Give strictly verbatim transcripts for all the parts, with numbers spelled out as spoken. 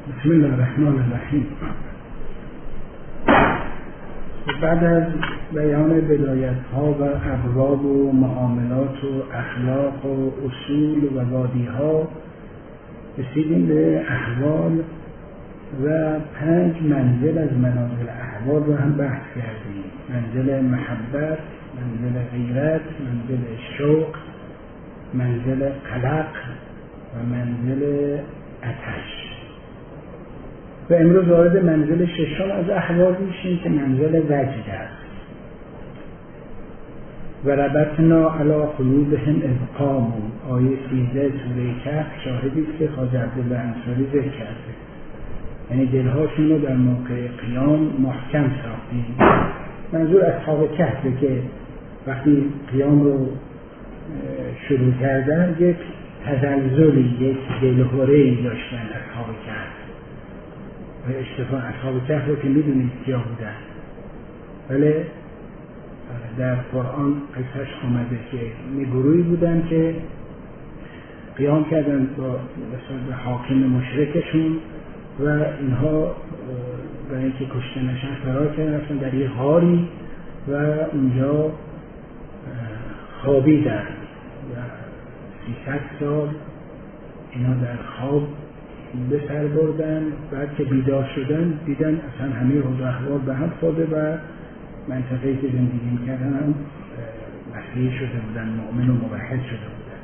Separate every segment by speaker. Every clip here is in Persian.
Speaker 1: بسم الله الرحمن الرحیم. بعد از بیان بدایت‌ها و ابواب و معاملات و اخلاق و اصول و وادی‌ها رسیدیم به احوال و پنج منزل از منازل احوال رو هم بحث کردیم. منزل محبت، منزل غیرت، منزل شوق، منزل قلق و منزل آتش. و امروز وارد منزل ششم از احوال میشیم که منزل وجد است. و ربطنا علی قلوبهم اذ قاموا، آیه سیزده سوره کهف شاهدی است که خواجه عبدالله انصاری ذکر کرده. یعنی دلهاشون رو در موقع قیام محکم ساختیم. منظور اصحاب کهفه که وقتی قیام رو شروع کردن یک تزلزلی، یک دلهره‌ای داشتن اصحاب کهف. و اشتفا اصحاب کهف رو که میدونید کیا بودن، ولی در قرآن قصهش آمده که گروهی بودن که قیام کردن با به حاکم مشرکشون و اینها برای اینکه کشته نشن فرار کردن، رفتن در یه غاری و اونجا خوابیدن و سیصد سال اینا در خواب به سر بردن. بعد که بیدار شدن دیدن اصلا همه حال و احوال به هم خورده و منطقه‌ای که زندگی می‌کردن هم مسیحی شده بودن، مؤمن و موحد شده بودن.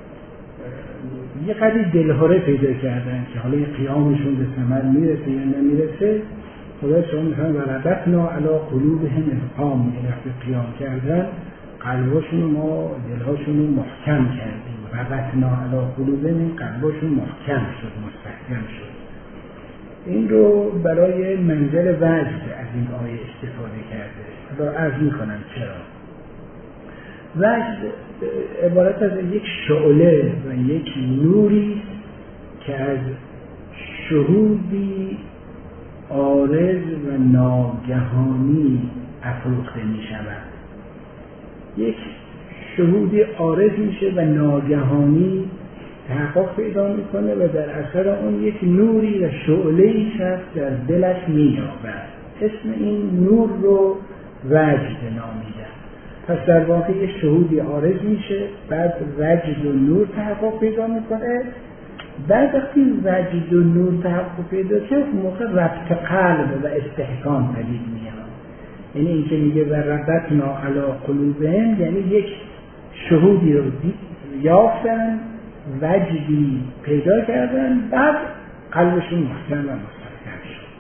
Speaker 1: یه قدری دلهره پیدا کردن که حالا قیامشون به ثمر میرسه یا نمیرسه. خدا شما می‌فرماید و ربطنا علی قلوبهم اذ قاموا، وقتی قیام کردن قلبشون ما دلهاشون رو محکم کردیم. ربطنا علی قلوبهم، قلبشون محکم شد، مستحکم شد. این رو برای منزل وجد از این آیه استفاده کرده. حالا عرض میکنم چرا. وجد عبارت از یک شعله و یک نوری که از شهودی عارض و ناگهانی افروخته می شود. یک شهودی عارض میشه و ناگهانی تحقق پیدا میکنه و در اثر اون یک نوری و شعله‌ای شخص در دلش مییابد. اسم این نور رو وجد نامیدن. پس در واقع یک شهودی عارض میشه، بعد وجد و نور تحقق پیدا میکنه. بعد وقتی وجد و نور تحقق پیدا کنه موقع ربط قلب و استحکام پدید میاد. یعنی این که میگه و ربطنا علی قلوبهم، یعنی یک شهودی رو یافتن، وجدی پیدا کردن، بعد قلبشون محکم و مستحکم شد.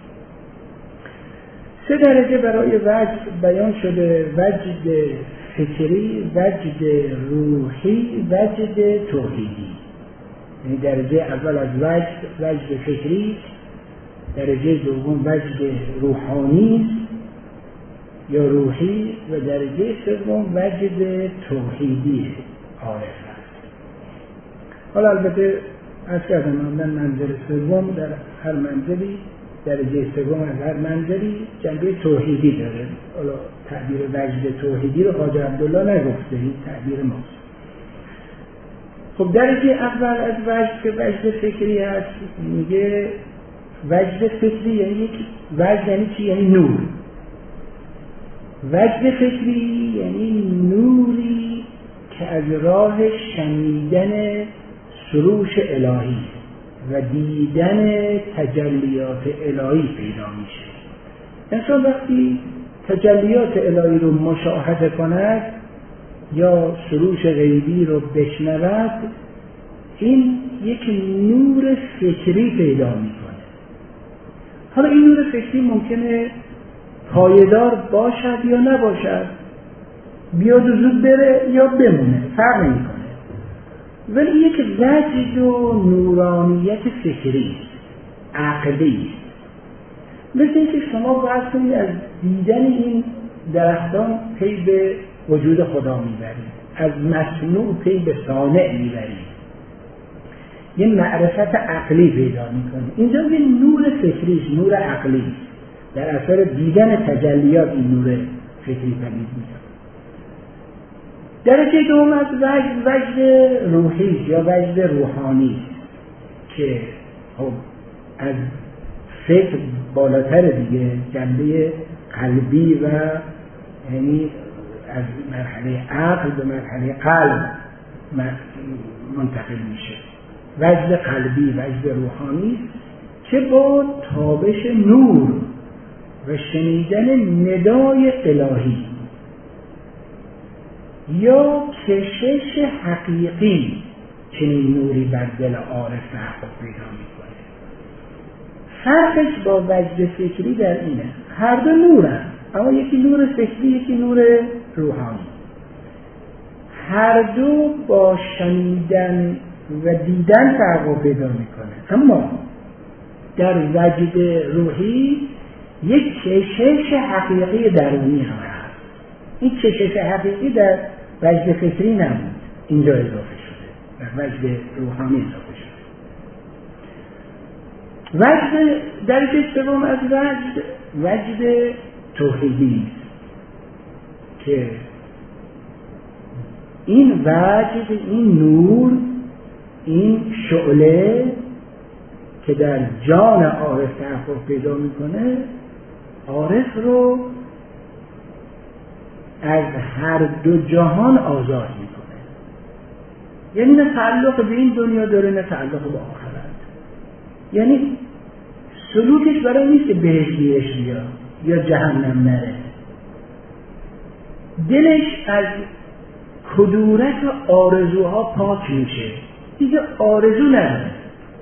Speaker 1: سه درجه برای وجد بیان شده: وجد فکری، وجد روحی، وجد توحیدی. یعنی درجه اول از وجد وجد فکری، درجه دوم وجد روحانی یا روحی و درجه سوم وجد توحیدی عارف است. حالا البته از کردم من منزل سوم در هر منزلی، درجه سوم از هر منزلی جنبه توحیدی داره. حالا تعبیر وجد توحیدی رو خواجه عبدالله نگفته، این تعبیر ماست. خب درجه اول از وجد که وجد فکری هست، میگه وجد فکری یعنی یک وجد یعنی چی؟ یعنی نور. وجد فکری یعنی نوری که از راه شنیدن سروش الهی و دیدن تجلیات الهی پیدا میشه. انسان وقتی تجلیات الهی رو مشاهده کند یا سروش غیبی رو بشنود، این یک نور فکری پیدا میکنه. حالا این نور فکری ممکنه پایدار باشد یا نباشد، بیاد و زود بره یا بمونه، فرق نمیکنه. ولی یک وجد و نورانیت فکری عقلی است. مثل اینکه شما باید کنید از دیدن این درختان پی به وجود خدا میبرید، از مصنوع پی به صانع میبرید، یه معرفت عقلی پیدا میکنید. اینجا یه نور فکریش، نور عقلی در اثر دیدن تجلیات این نور فکری پدید میاد. درجه دوم از وجد وجد روحی یا وجد روحانی که خب از فکر بالاتر دیگه، جنبه قلبی و یعنی از مرحله عقل به مرحله قلب منتقل میشه. وجد قلبی، وجد روحانی که با تابش نور و شنیدن ندای الهی یا کشش حقیقی چنین نوری بر دل عارف تحقق پیدا میکنه. فرقش با وجد فکری در اینه، هر دو نورن، اما یکی نور فکری، یکی نور روحانی. هر دو با شنیدن و دیدن تحقق پیدا میکنه، اما در وجد روحی یک کشش حقیقی درونی هم هست. این کشش حقیقی در وجد فکری نبود، اینجا اضافه شده، در وجد روحانی اضافه شده. وجد درجه سوم از وجد وجد توحیدی که این وجد، این نور، این شعله که در جان عارف تحقق پیدا میکنه، عارف رو از هر دو جهان آزاد میکنه. یعنی نه تعلق به این دنیا داره نه تعلق به آخرت. یعنی سلوکش برای نیست که بهش بیش بیاد یا جهنم نره. دلش از کدورت و آرزوها پاک میشه، دیگه آرزو نداره.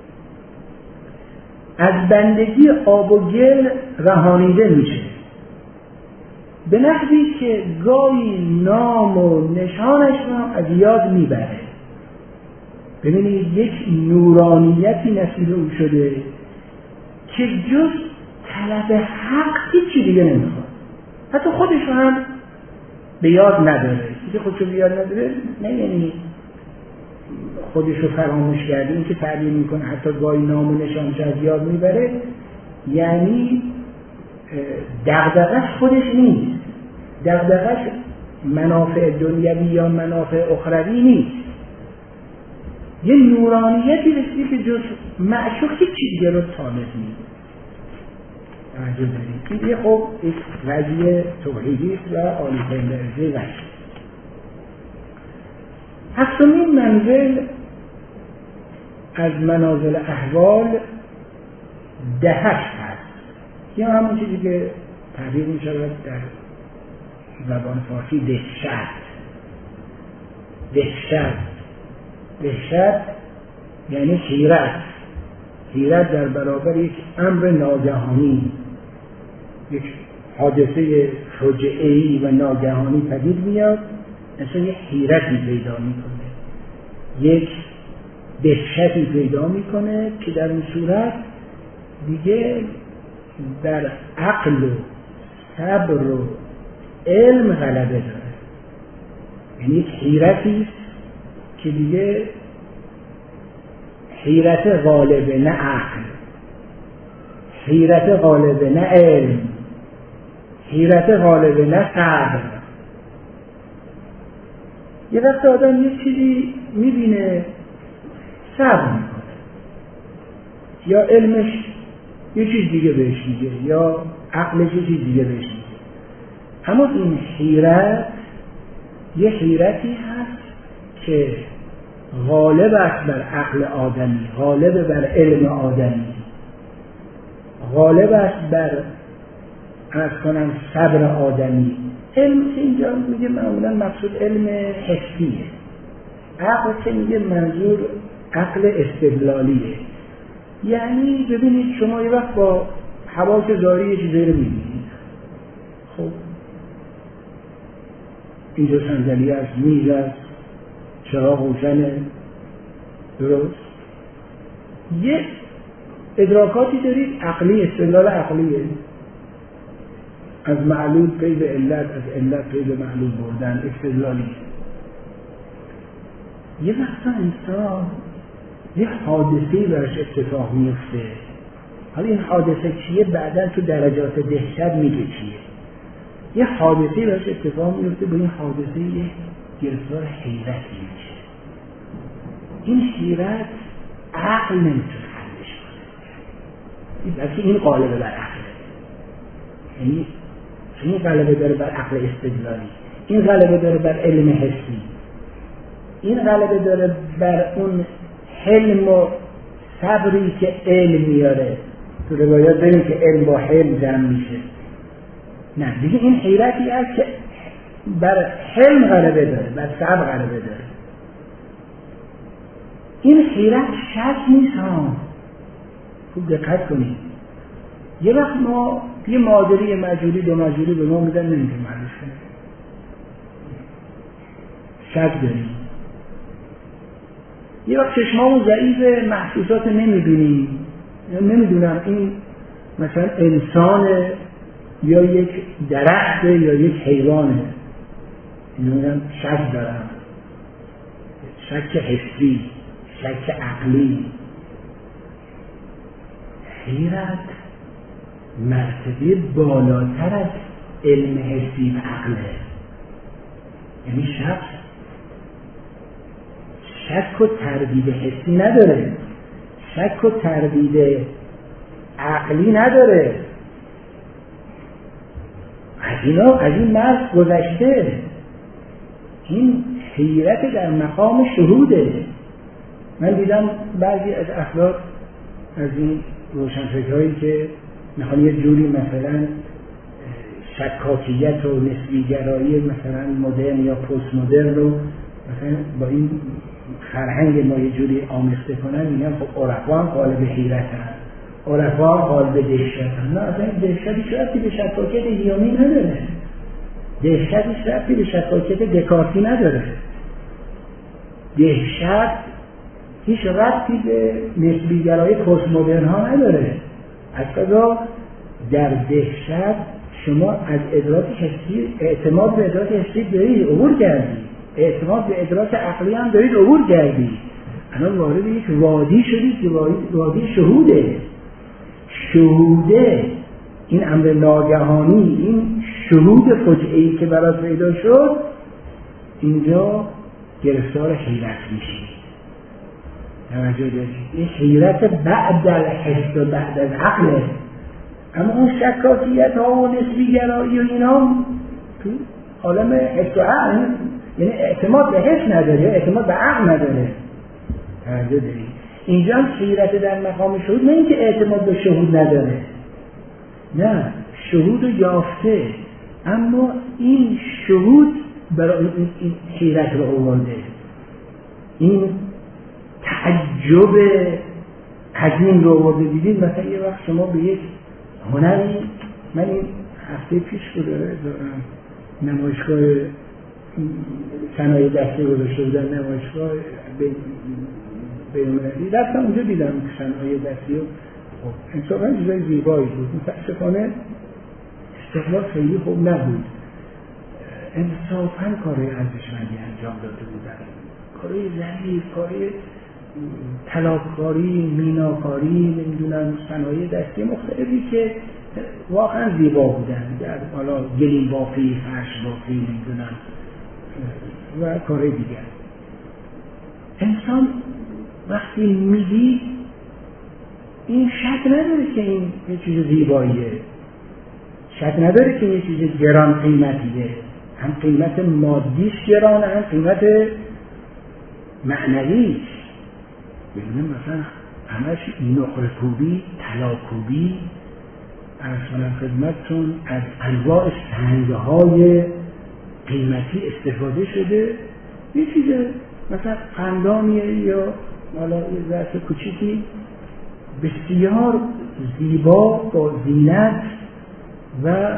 Speaker 1: از بندگی آب و گل رهانیده میشه، به نحوی که گاهی نام و نشانش هم از یاد میبره. ببینید یک نورانیتی نصیب او شده که جز طلب حق هیچی دیگه نمیخواد، حتی خودش هم به یاد نداره. که خودشو به یاد نداره نه یعنی خودشو فراموش کرده، این که تعبیر میکنه حتی گاهی نام و نشانش از یاد میبره، یعنی دغدغه‌اش خودش نیست، دغدغه‌اش منافع دنیوی یا منافع اخروی نیست. یه نورانیتی رسیده که جز معشوق هیچی دیگه رو طالب نیست. توجه دارید؟ این خب یک وجه توحیدی است و عالی‌ترین درجه وجه. هفتمین منزل از منازل احوال دهش هست، یا همون چیزی که تعبیر می شود در زبان فارسی دهشت. دهشت دهشت یعنی حیرت، حیرت در برابر یک امر ناگهانی، یک حادثه فجعه‌ای و ناگهانی پدید میاد، مثلا یک حیرتی پیدا میکنه، یک دهشتی پیدا میکنه که در این صورت دیگه در عقل و صبر و علم غلبه داره. یعنی یک حیرتی است که دیگه حیرت غالبه نه عقل، حیرت غالبه نه علم، حیرت غالبه نه صبر. یه وقت آدم یه چیزی میبینه صبر میکنه، یا علمش یه چیز دیگه بهش میگه یا عقلش یه چیز دیگه بهش میگه، اما این حیرت یه حیرتی هست که غالب است بر عقل آدمی، غالب بر علم آدمی، غالب است بر از کنم صبر آدمی. علم که اینجا میگه معمولا مقصود علم حسیه، عقل که میگه منظور عقل استدلالیه. یعنی ببینید شما یه وقت با حواس ظاهری یه چیزایی رو میبینید، خب اینجا صندلی است، میز است، چراغ روشنه، درست؟ یه ادراکاتی دارید عقلی، استدلال عقلیه، از معلول پی به علت، از علت پی به معلول بردن، استدلالی. یه وقتا انسان یه حادثه‌ای برش اتفاق میفته، حالا این حادثه چیه بعداً تو درجات دهشت میگه چیه. یه حادثه‌ای برش اتفاق میفته، با این حادثه یه گرفتار حیرتی میشه. این حیرت عقل نمیتونه حلش کنه، بلکه این غالبه بر عقله. یعنی این غلبه داره بر عقل استدلالی، این غلبه داره بر علم حسی، این غلبه داره بر اون حلم و صبری که علم میاره. تو روایات داریم که علم با حلم جمع میشه. نه دیگه این حیرتی هست که بر حلم غلبه داره، بر صبر غلبه داره. این حیرت شک نیست ها، خوب دقت کنید. یه وقت ما یه معادله مجهولی دو مجهولی به ما میدن نمیتونیم حلش کنیم، شک داریم. یه وقت چشمامون ضعیف، محسوسات نمیبینیم، نمیدونم این مثلا انسانه یا یک درخته یا یک حیوانه، میگم شک دارم، شک حسی، شک عقلی. حیرت مرتبه بالاتر از علم حسی و عقله. یعنی شک شک و تردید حسی نداره، شک و تردید عقلی نداره. از اینا از این مرز گذشته. این حیرت در مقام شهوده. من دیدم بعضی از افراد از این روشنفکرهایی که میخوان یه جوری مثلا شکاکیت و نسبیگرایی مثلا مدرن یا پست مدرن رو مثلا با این فرهنگ ما یه جوری آمیخته کنن، میگن خب عرفا هم قالب حیرت هست، عرفا هم قالب دهشت هست. نه اصلا این دهشتیش ربطی به شکاکیت هیامی نداره، دهشتیش ربطی به شکاکیت دکارتی نداره. دهشت هیچ ربطی به نسبیگرایی پست مدرن ها نداره. از قضا در دهشت شما از ادراک حسی، اعتماد به ادراک حسی دارید عبور کردید، اعتماد به ادراک عقلی هم دارید عبور کردید. الان وارد یک وادی شدید که وادی شهوده. شهوده این امر ناگهانی، این شهود فجعه‌ای که برات پیدا شد، اینجا گرفتار حیرت میشید. توجه دارید؟ این حیرت بعد الحس و بعد از عقله. اما اون شکاکیت ها و نسبیگرایی و اینا تو عالم حس و عقل، یعنی اعتماد به حس نداره، اعتماد به عقل نداره. توجه دارید؟ اینجا هم حیرت در مقام شهود، نه اینکه اعتماد به شهود نداره، نه شهود رو یافته، اما این شهود برای این حیرت رو آورده. این تعجب عظیم رو آورده. دیدید مثلا یه وقت شما به یک هنری، من این هفته پیش بوده نمایشگاه صنایع دستی گذاشته بودن، نمایشگاه بین‌المللی، رفتم اونجا دیدم صنایع دستی و خب انصافا چیزای زیبایی بود. متاسفانه استقلال خیلی خوب نبود، انصافا کارهای ارزشمندی انجام داده بودن، کارهای ظریف، کارهای طلاکاری، میناکاری، نمیدونم صنایع دستی مختلفی که واقعا زیبا بودن، در حالا گلیم بافی، فرش بافی، نمیدونم و کارهای دیگر. انسان وقتی میدی این شک نداره که این یه چیز زیباییه، شک نداره که یه چیز گران قیمتیه، هم قیمت مادیش گرانه، هم قیمت معنویش. ببینیم مثلا همش نقره کوبی، طلا کوبی، ارسال خدمتتون از انواع سنگ‌های قیمتی استفاده شده. یه چیز مثلا قندامیه یا حالا یه ظرف کوچیکی بسیار زیبا با زینت و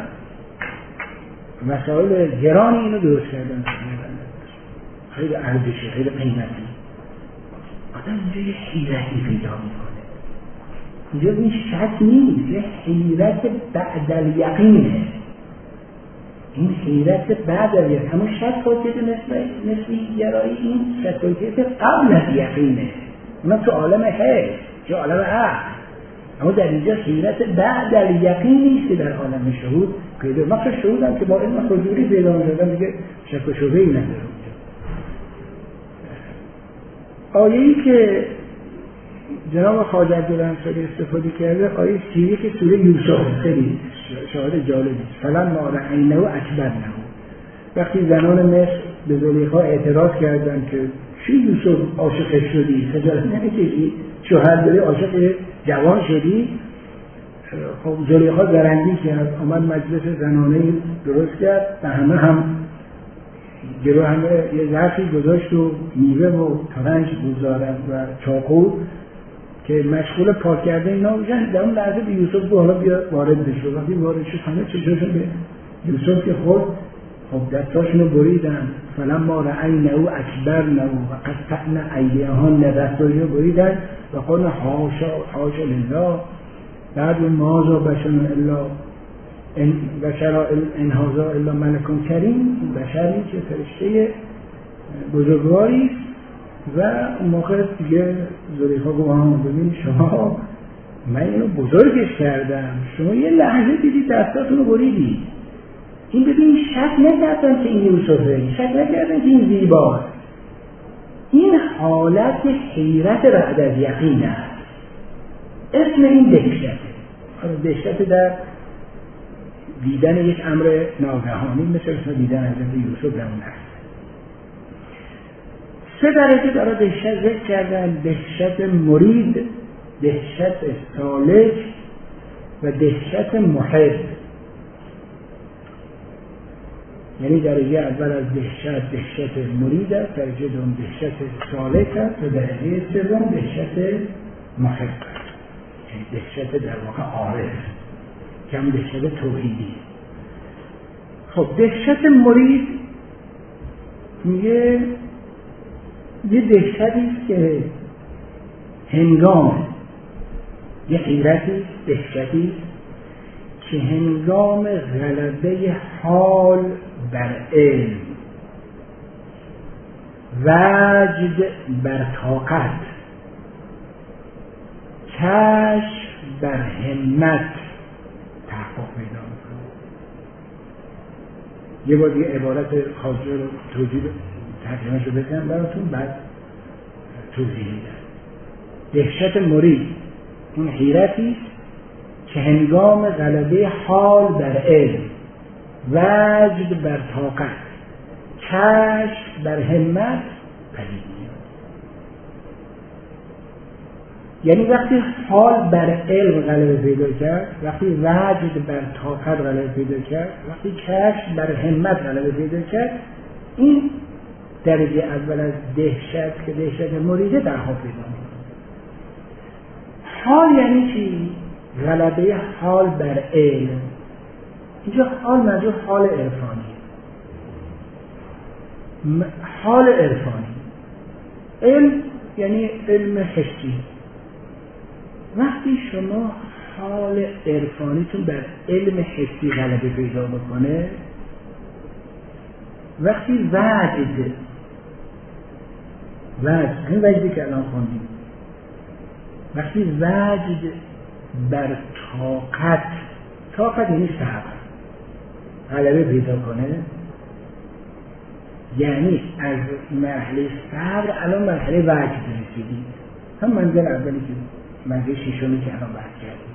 Speaker 1: وسایل گرانی اینو درست کردن، خیلی ارزشی، خیلی قیمتی. آدم اینجا یه حیرتی پیدا میکنه. اینجا این شک نیست، یه حیرت بعد الیقینه. این حیرت بعد الیقین، همون شکاکیت نسبی گرایی، این شکاکیت قبل از یقینه. اونا تو عالم حس، تو عالم عقل. اما در اینجا حیرت بعد الیقین نیست که در عالم شهود پیدا. مثلا شهود هم که با علم حضوری پیدا می‌شدن دیگه شک و شبهه‌ای نداره. آیه‌ای که جناب خواجه عبدالانصاری استفاده کرده آیه سی و یک سوره یوسف، خیلی شاهد جالبی است. فلما رأینه اکبرنه، وقتی زنان مصر به زلیخا اعتراض کردند که چی یوسف عاشق شدی، خجالت نمیکشی، شوهر داری عاشق جوان شدی؟ خب زلیخا زرنگی کرد، آمد مجلس زنانه درست کرد، به همه هم جلو همه یه ظرفی گذاشت و میوه و ترنج بگذارد و چاقو که مشغول پاک کرده اینا بودن. در اون لحظه به یوسف گفت حالا بیا وارد بشو. وقتی وارد شد همه چشاشون به یوسف که خورد، خب دستاشونو بریدن. فلما رأینه اکبرنه و قطعن ایدیهن، دستاشونو بریدن و قلن حاشا حاشا لله، بعد مازا بشن الا ان بشر ان هذا الا ملک کریم، بشری که فرشته بزرگواری و اون موقع دیگه زلیخا گفت ها ببین شما من اینو بزرگش کردم، شما یه لحظه دیدی دستاتونو بریدی، این ببین شک نکردن که این یوسفه، شک نکردن که این زیباست. این حالت حیرت بعد از یقین است. اسم این دهشته. دهشت در دیدن یک امر ناگهانی مثل مثل دیدن حضرت یوسف در اون است. سه درجه داره دهشت ذکر کردن: دهشت مرید، دهشت سالک و دهشت محب. یعنی درجه اول از دهشت دهشت مرید است، درجه دوم دهشت سالک است و درجه سوم دهشت محب است. یعنی دهشت در واقع عارف که هم دهشت توحیدی. خب دهشت مرید میگه یه دهشتی است که هنگام یه حیرتی دهشتی که هنگام غلبه حال بر علم، وجد بر طاقت، کشف بر همت تحقق پیدا میکنه. یه بار دیگه عبارت خاصی رو توضیح ترجمه‌اش رو بگم براتون، بعد توضیح میدم. دهشت مرید اون حیرتی که هنگام غلبه حال بر علم، وجد بر طاقت، کشف بر همت پدید میاد. یعنی وقتی حال بر علم غلبه پیدا کرد، وقتی وجد بر طاقت غلبه پیدا کرد، وقتی کشف بر همت غلبه پیدا کرد، این درجه اول از دهشت که دهشت مریده در حال پیدا میاد. حال یعنی چی؟ غلبه حال بر علم. اینجا حال منظور حال عرفانی، حال عرفانی. علم یعنی علم حسی. وقتی شما حال عرفانیتون بر علم حسی غلبه پیدا بکنه، وقتی وجد وجد این وجدی که الان خوندیم، وقتی وجد بر طاقت، طاقت یعنی صبر، غلبه پیدا کنه، یعنی از مرحله صبر الان مرحله وجد رسیدید. هم منزل اولی که منزل شیشمی که الان بحث کردیم.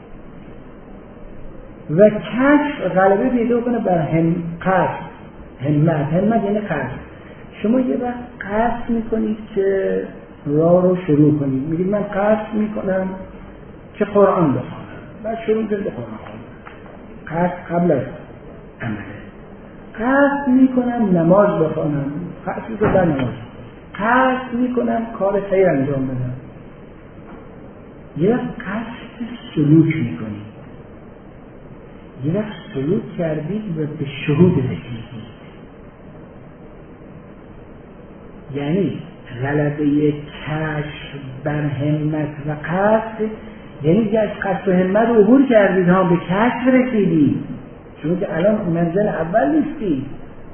Speaker 1: و کشف غلبه پیدا کنه بر هم قصد، همت. همت یعنی قصد. شما یه وقت قصد میکنید که راه رو شروع کنید، میگید من قصد میکنم که قرآن بخونم، بعد شروع کنید به قرآن خوندن. قصد قبل از عمله. قصد میکنم نماز بخونم، قصد میکنم در نماز، قصد میکنم کار خیر انجام بدم. یه وقت قصد سلوک میکنید، یه وقت سلوک کردید و به شهود رسیدید. یعنی غلبه کشف بر همت و قصد، یعنی که از قصد و همت رو عبور کردید ها، به کشف رسیدید. شما که الان منزل اول نیستید،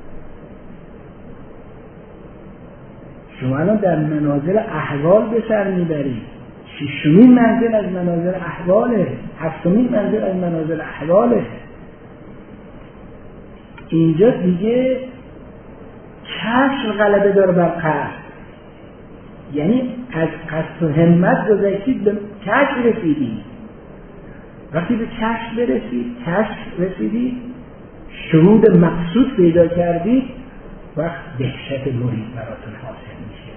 Speaker 1: شما الان در منازل احوال به سر میبرید. ششمین منزل از منازل احواله، هفتمین منزل از منازل احواله. اینجا دیگه کشف غلبه داره بر قصد. یعنی از قصد و همت گذشتید به کشف رسیدید. وقتی به کشف برسید، کشف رسیدید، شهود مقصود پیدا کردید، وقت دهشت مرید براتون حاصل میشه.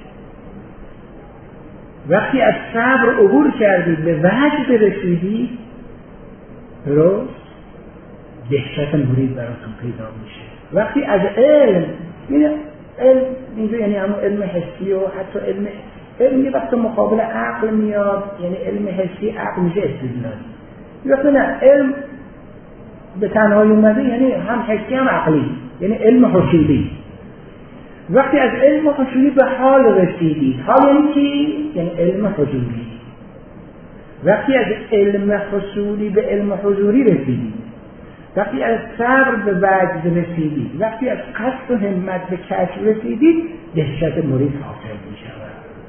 Speaker 1: وقتی از صبر عبور کردید به وجد رسیدید، درست دهشت مرید براتون پیدا میشه. وقتی از علم، این علم اینجا یعنی همون علم حسی و حتی علم علم یه وقت مقابل عقل میاد، یعنی علم حسی عقل میشه استدلالی. یه وقت نه، علم به تنهایی اومده یعنی هم حسی هم عقلی، یعنی علم حصولی. وقتی از علم حصولی به حال رسیدید، حال یعنی چی؟ یعنی علم حضوری. وقتی از علم حصولی به علم حضوری رسیدید، وقتی از صبر به وجد رسیدید، وقتی از قصد و همت به کشف رسیدید، دهشت مرید حاصل می شود.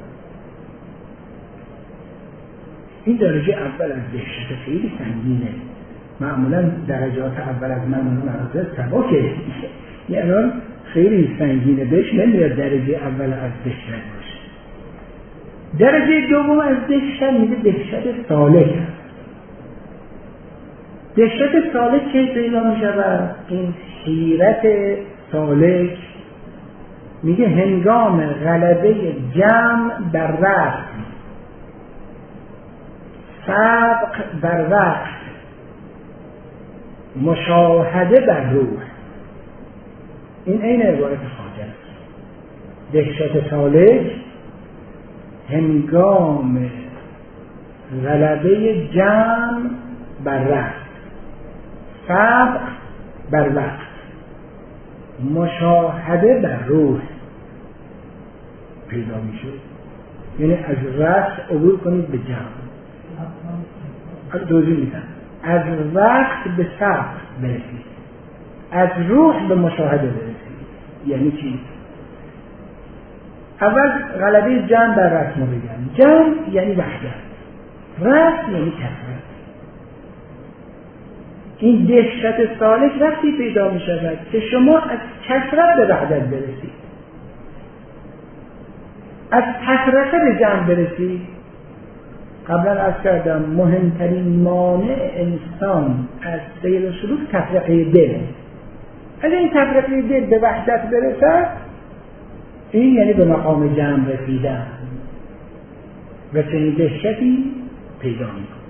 Speaker 1: این درجه اول از دهشت خیلی سنگینه. معمولا درجات اول از من مرزه سبکه، یعنی خیلی سنگینه، بهش نمیاد درجه اول از دهشت باشه. درجه دوم از دهشت میگه دهشت سالک. دهشت سالک چه پیدا می شود؟ این حیرت سالک میگه هنگام غلبه جمع بر رسم، سبق بر وقت، مشاهده بر روح. این عین عبارت خواجه است. دهشت سالک هنگام غلبه جمع بر رسم، سبق بر وقت، مشاهده بر روح پیدا میشه. یعنی از رسم عبور کنید به جمع. از دوزی میدن از وقت به سبق برسید، از روح به مشاهده برسید. یعنی چی؟ اول غلبه جمع بر رسم رو بگم. جمع یعنی وحدت، رسم یعنی کثرت. این دهشت سالک وقتی پیدا می شود که شما از کثرت به وحدت برسید، از کثرت به جمع برسید. قبلا عرض کردم مهمترین مانع انسان از سیر و سلوک تفرقه دل. اگر این تفرقه دل به وحدت برسد، این یعنی به مقام جمع رسیدن و چنین دهشتی پیدا می کند.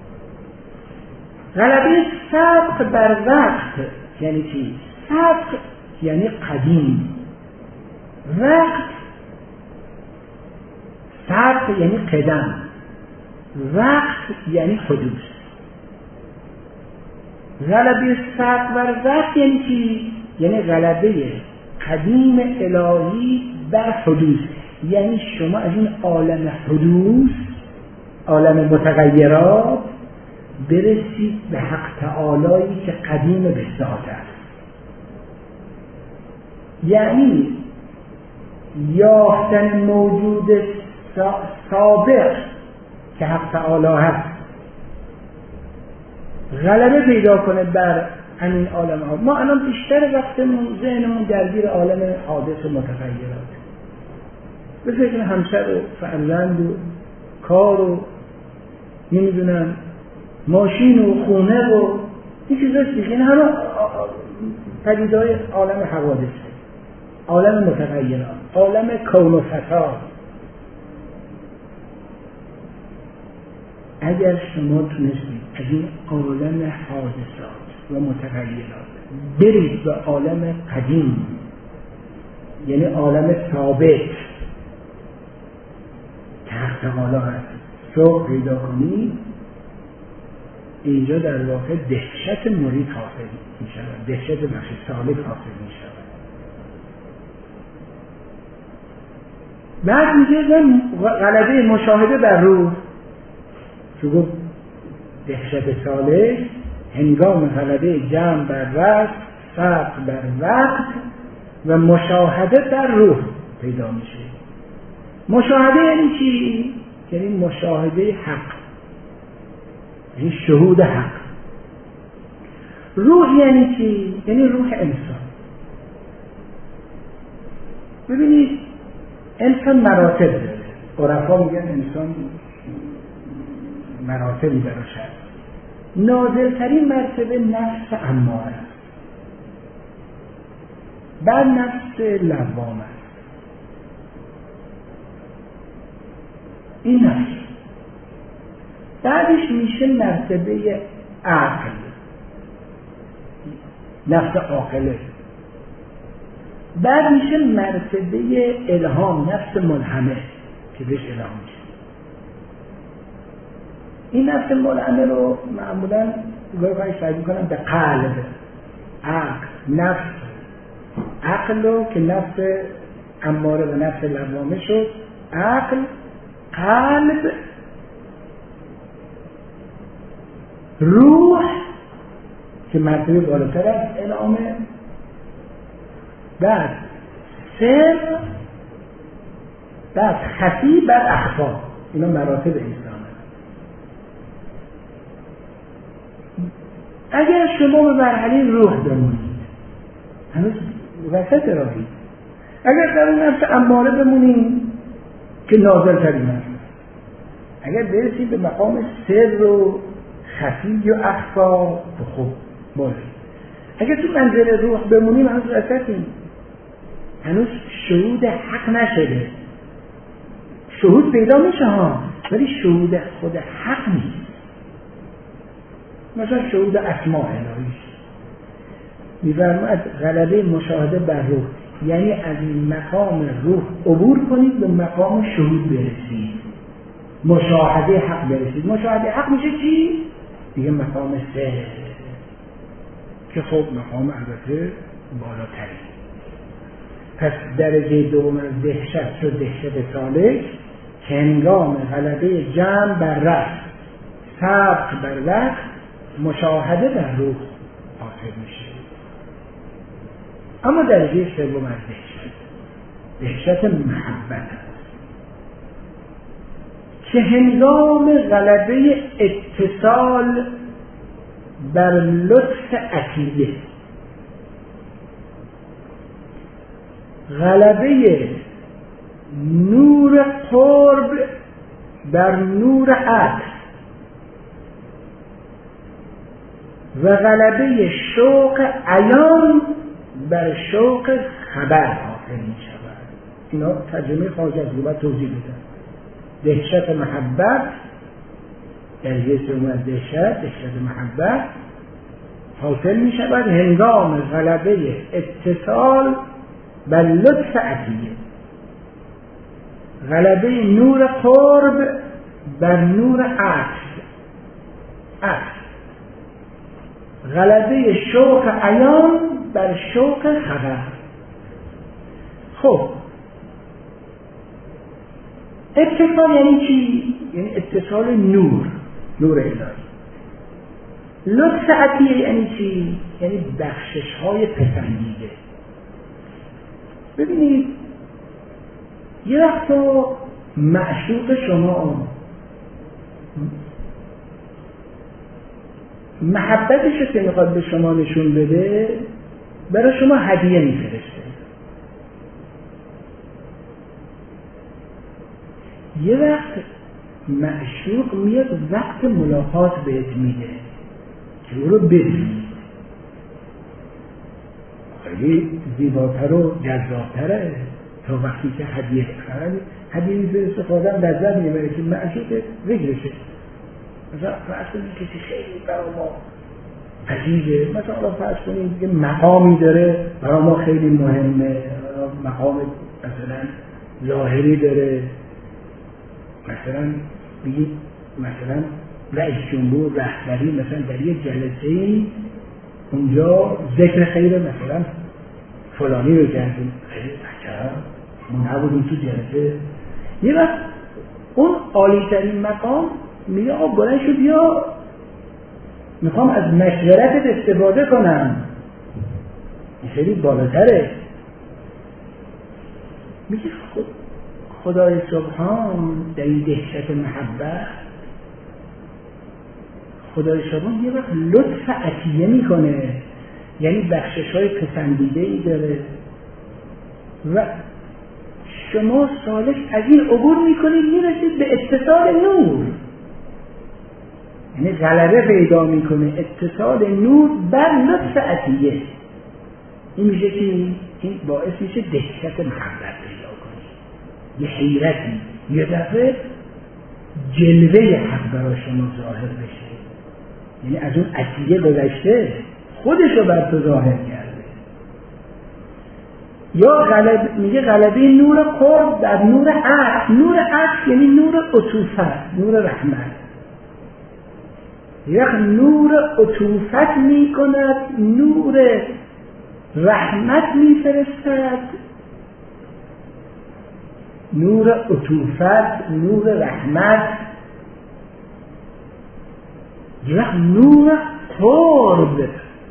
Speaker 1: غلبه سبق بر وقت یعنی چی؟ سبق یعنی قدیم، وقت سبق یعنی قدم، وقت یعنی حدوث. غلبه سبق بر وقت یعنی چی؟ یعنی غلبه قدیم الهی بر حدوث. یعنی شما از این عالم حدوث، عالم متغیرات، برسید به حق تعالی که قدیم به ذات است. یعنی یافتن موجود سابق که حق تعالی هست، غلبه پیدا کنه بر همین عالم ها. ما الان بیشتر وقتمون ذهنمون درگیر عالم حادث و متغیرات، به فکر همسر و فرزند و کار و نمیدونم ماشین و خونه و این چیزاست دیگه. این همه پدیدهای عالم حوادث، عالم متغیرات، عالم کون و فساد. اگر شما تونستید از این عالم حادثات و متغیرات برید به عالم قدیم، یعنی عالم ثابت که حق تعالی هست، شوق پیدا کنید، اینجا در واقع دهشت مرید حاصل می شود، دهشت بخش سالک حاصل می شود. بعد میگه غلبه مشاهده بر روح، که گفت دهشت سالک هنگام غلبه جمع بر رسم، سبق بر وقت و مشاهده در روح پیدا میشه. مشاهده یعنی چی؟ یعنی مشاهده حق، یعنی شهود حق. روح یعنی چی؟ یعنی روح انسان. ببینید انسان مراتب داره. عرفا میگن انسان مراتبی براش هست. نازلترین مرتبه نفس اماره است، بعد نفس لوام است. این نفس بعدش میشه مرتبه عقل، نفس عاقله. بعد میشه مرتبه الهام، نفس ملهمه که بهش الهام میشه. این نفس ملهمه رو معمولا گاهی خواهی سعی میکنم به قلب، عقل، نفس عقل رو که نفس اماره و نفس لوامه شد، عقل، قلب، روح که مرتبه بالاتر از الهامه، بعد سر، بعد خفی، بعد اخفا. اینا مراتب انسان هست. اگر شما به مرحله روح بمونید هنوز وسط راهی. اگر در اون نفس اماره بمونید که نازل ترین هست، اگر برسید به مقام سر و خفی و اخفا خوب باشه. اگر تو منزل روح بمونیم هنوز وسطیم، هنوز شهود حق نشده. شهود پیدا میشه ها، ولی شهود خود حق نیست. مثلا شهود اسماء الهیش می‌فرماید غلبه مشاهده بر روح، یعنی از مقام روح عبور کنید به مقام شهود برسید، مشاهده حق برسید. مشاهده حق میشه چی؟ دیگه مقام سه که خب مقام البته بالاتری. پس درجه دوم از دهشت شد دهشت سالک که هنگام غلبه جمع بر رفت، سبق بر وقت، مشاهده در روح حاصل میشه. اما درجه سوم از دهشت دهشت محبت است که هنگام غلبه اتصال بر لطف عطیه، غلبه نور قرب بر نور عطف و غلبه شوق عیان بر شوق خبر حاصل می شود. اینا ترجمه خارج از لغت توضیح بدن. دهشت محبت، درجه سوم از دهشت دهشت محبت حاصل می شود هنگام غلبه اتصال بر لطف عطیه، غلبه نور قرب بر نور عطف، عطف، غلبه شوق عیان بر شوق خبر. خب اتصال یعنی چی؟ یعنی اتصال نور، نور الهی. لطف عطیه یعنی چی؟ یعنی بخشش های پسندیده. ببینید یه وقت معشوق شما محبتش رو که میخواد به شما نشون بده برای شما هدیه میفرسته. یه وقت معشوق میاد وقت ملاقات بهت میده که او رو ببینید، خیلی زیباتر و جذابتره تا وقتی که هدیه خرد هدیه میفرسته خودم لذت میبره که معشوق ذکرشه. مثلا فرض کنید کسی خیلی برای ما عزیزه، مثلا الان فرض کنید که مقامی داره برای ما خیلی مهمه، مقام مثلا ظاهری داره، مثلا بگید مثلا رئیس جمهور رهبری مثلا در یک جلسه‌ای اونجا ذکر خیر مثلا فلانی رو کردیم، خیلی عجب ما نبودیم تو جلسه. یه وقت اون عالی ترین مقام میگه آقا بلند شو بیا میخوام از مشورتت استفاده کنم، این خیلی بالاتره. میگه خود خدای سبحان در این دهشت محبت، خدای سبحان یه وقت لطف عطیه میکنه، یعنی بخشش های پسندیده ای داره و شما سالک از این عبور میکنید میرسید به اتصال نور، یعنی غلبه پیدا میکنه اتصال نور بر لطف عطیه. این میشه که این باعث میشه دهشت محبت پیدا کنی، یه حیرتی، یه دفعه جلوه حق برای شما ظاهر بشه، یعنی از اون عطیه گذشته خودش رو بر تو ظاهر کرده. یا غلب میگه غلبه نور قرب در نور عطف. نور عطف یعنی نور عطوفت، نور رحمت. یک نور عطوفت می کند، نور رحمت می فرستد. نور عطوفت، نور رحمت، یک نور قرب.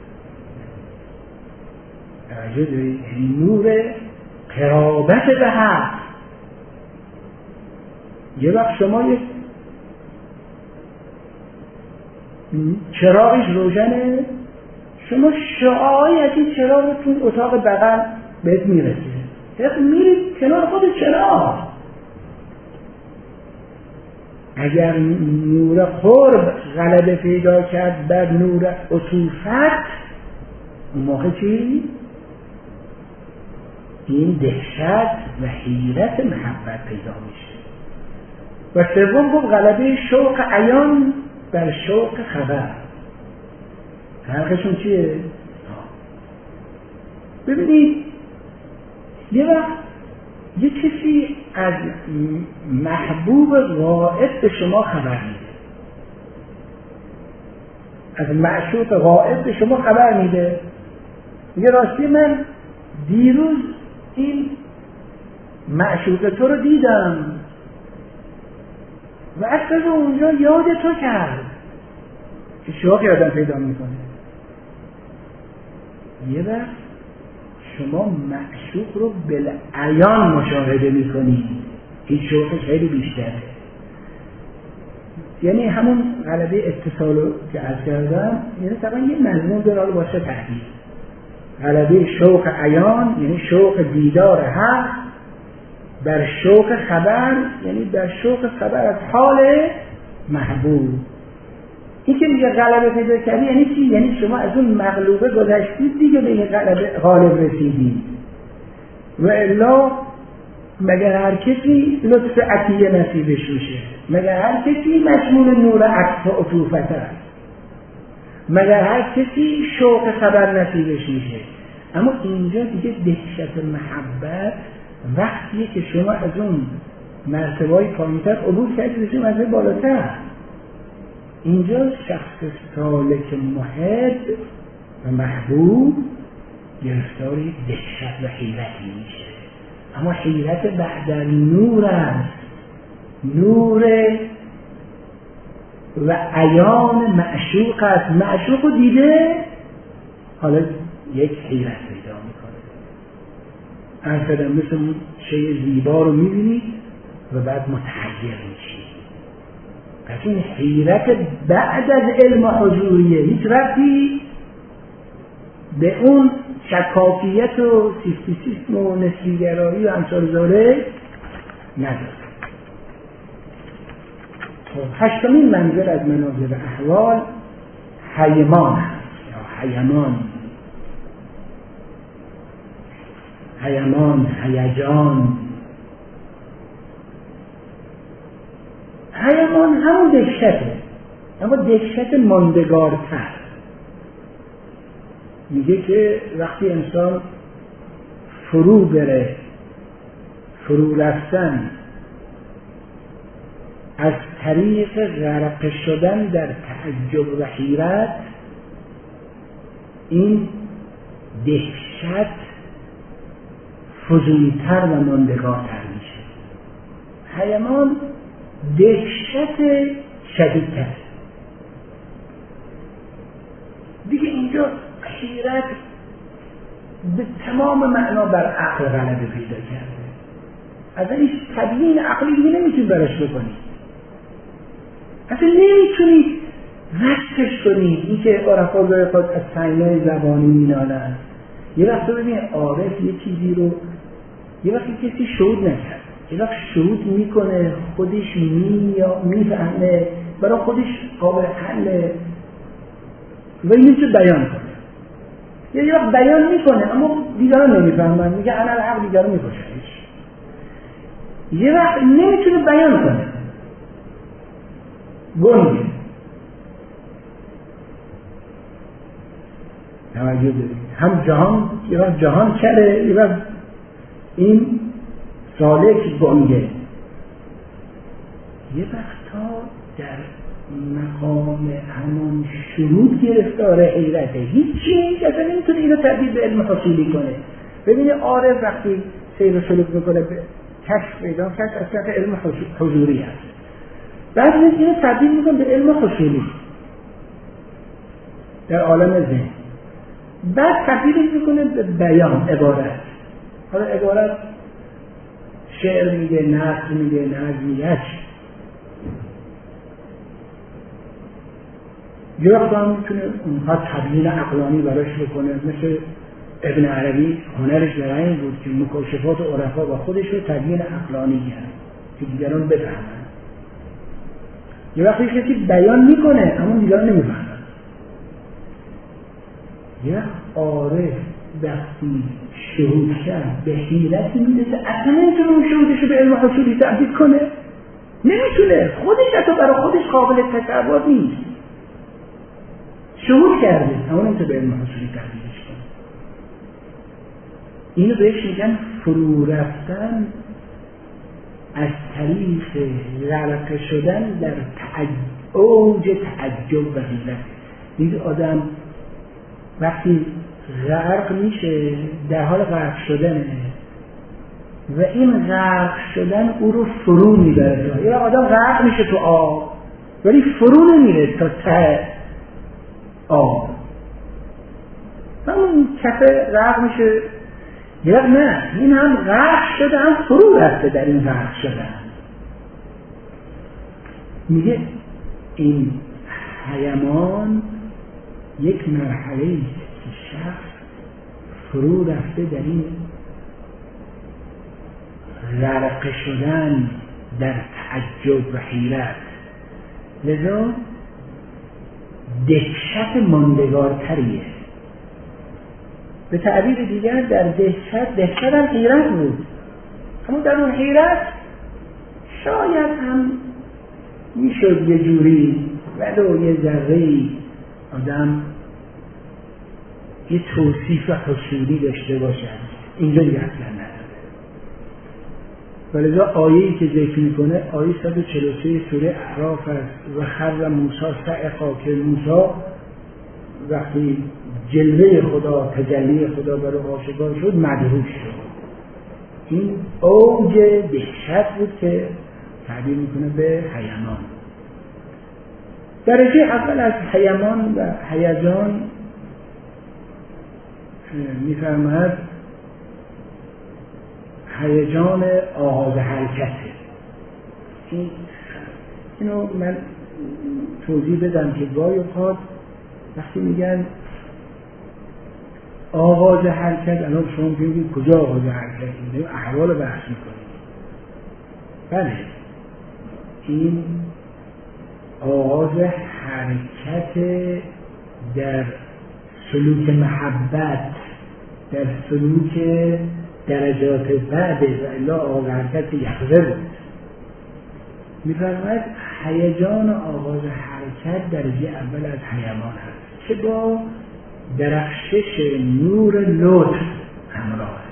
Speaker 1: توجه دارید؟ نور قرابت به حق. یه وقت شما یک چراغش روشنه، شما شعاعی از این چراغ تو اتاق بغل بهت میرسه، یک میرید کنار خود چراغ. اگر نور قرب غلبه پیدا کرد بر نور عطوفت، اون موقع چی؟ این دهشت و حیرت محبت پیدا میشه. و سوم گفت غلبه شوق عیان بر شوق خبر. فرقشون چیه؟ ببینید یه وقت یه کسی از محبوب غائب به شما خبر میده، از معشوق غائب به شما خبر میده، میگه راستی من دیروز این معشوق تو رو دیدم و اصلا اونجا یاد تو کرد. که شوقی آدم پیدا میکنه. یه وقت شما معشوق رو بالعیان مشاهده میکنید، این شوق خیلی بیشتره. یعنی همون غلبه اتصال رو که عرض کردم، یعنی طبعا یه مضمون داره باشه تحقیق. غلبه شوق عیان یعنی شوق دیدار حق بر شوق خبر، یعنی بر شوق خبر از حال محبوب. این که میگه غلبه پیدا کردی یعنی چی؟ یعنی شما از اون مغلوبه گذشتید دیگه به این غلبه غالب رسیدید. و الا مگر هر کسی لطف عطیه نصیبش میشه؟ مگر هر کسی مشمول نور عطف و عطوفت است؟ مگر هر کسی شوق خبر نصیبش میشه؟ اما اینجا دیگه دهشت محبت وقتیه که شما از اون مرتبه‌های پایین‌تر عبور کردید به مرتبه بالاتر. اینجا شخص سالک محب و محبوب گرفتاری دهشت و حیرتی میشه. اما حیرت بعد نور است، نور و عیان معشوق است. معشوق رو دیده، حالا یک حیرت پیدا میکنه. اصلا مثل اون شیء زیبا رو میبینید و بعد متحیر میشید. پس این حیرت بعد از علم حضوریه، هیچ ربطی به اون شکافیت و سیستیسیسم و نسبیگرایی و امثال ذالک نداره. خب هشتمین منزل از منازل احوال حیمان هست یا حیمان. حیمان، هیجان. حیمان همون دهشته، اما دهشت ماندگارتر. میگه که وقتی انسان فرو بره، فرو رفتن از طریق غرق شدن در تعجب و حیرت، این دهشت فزونتر و ماندگارتر میشه. حیمان دهشت شدیدتر. دیگه اینجا حیرت به تمام معنا بر عقل غلبه پیدا کرده. اصلا این تبیین عقلی دیگه نمیتونی براش بکنی، اصلا نمیتونی رستش کنی. این که عرفا به خود از سینه زبانی مینالن. یه وقت ببین عارف یه چیزی رو یه وقتی کسی شهود نکرد، یه وقت شهود میکنه، خودش می یا میفهمه، برای خودش قابل حله و این میشه بیان کنه. یه وقت بیان میکنه اما دیگران نمیفهمن، میگه انا الحق، دیگران میکشنش. یه وقت نمیتونه بیان کنه، گنگه. توجه دارید، هم جهان یه وقت جهان کره، یه وقت این سالک گنگه. یه وقت تا در مقام همون شهود گرفتار حیرته، هیچی نیست، اصلا نمیتونه اینو تبدیل به علم حصولی کنه. ببینید عارف وقتی سیر و سلوک میکنه به کشف پیدا، کشف اصلا علم حضوری هست، بعد اینو تبدیل میکنه به علم حصولی در عالم ذهن، بعد تبدیل میکنه به بیان، عبارت. حالا عبارت شعر میگه، نثر میگه، نظم میگه، یه وقت هم میتونه اونها تبیین عقلانی براش بکنه، مثل ابن عربی هنرش در این بود که مکاشفات عرفا با خودش رو تبیین عقلانی کرد که دیگران بفهمن. یه وقتی کسی بیان میکنه اما دیگران نمیفهمن. یه وقت عارف وقتی شهود کرد به حیرتی میرسه، اصلا نمیتونه اون شهودش رو به علم حصولی تبدیل کنه، نمیتونه، خودش حتی برای خودش قابل تصور نیست. شهود کرده اما نمیتونه به علم حصولی تبدیلش کنه. اینو بهش میگن فرو رفتن از طریق غرق شدن در اوج تعجب و حیرت. دیگه آدم وقتی غرق میشه در حال غرق شدنه و این غرق شدن او رو فرو میبره. یه آدم غرق میشه تو آب ولی فرو نمیره تا ته آب، همون کفه غرق میشه. یا نه، این هم غرق شده هم فرو رفته در این غرق شدن. میگه این حیمان یک مرحله است که شخص فرو رفته در این غرق شدن در تعجب و حیرت، لذا دهشت ماندگارتریه. به تعبیر دیگر در دهشت، دهشت هم حیرت بود، اما در اون حیرت شاید هم میشد یه جوری ولو یه ذره‌ای آدم یه توصیف حصولی داشته باشد. اینجا دیگه اصلا نداره. ولذا آیه‌ای که ذکر میکنه آیه صد و چهل و سه سوره اعراف است و خر موسی صعقا، که موسی وقتی جلوه خدا، تجلی خدا برای آشکار شد مدهوش شد. این اوج دهشت بود که تعبیر میکنه به هیمان. درجه اول از هیمان و هیجان میفرماید هیجان آغاز حرکته. این اینو من توضیح بدم که گاهی اوقات وقتی میگن آغاز حرکت، الان شما بگید کجا آغاز حرکت؟ این احوال بحث میکنید. بله، این آغاز حرکت در سلوک محبت، در سلوک درجات بعد و الا آغاز حرکت یخزه بود. میفرماید هیجان آغاز حرکت درجه اول از هیمان هست که با درخشش نور لطف همراه.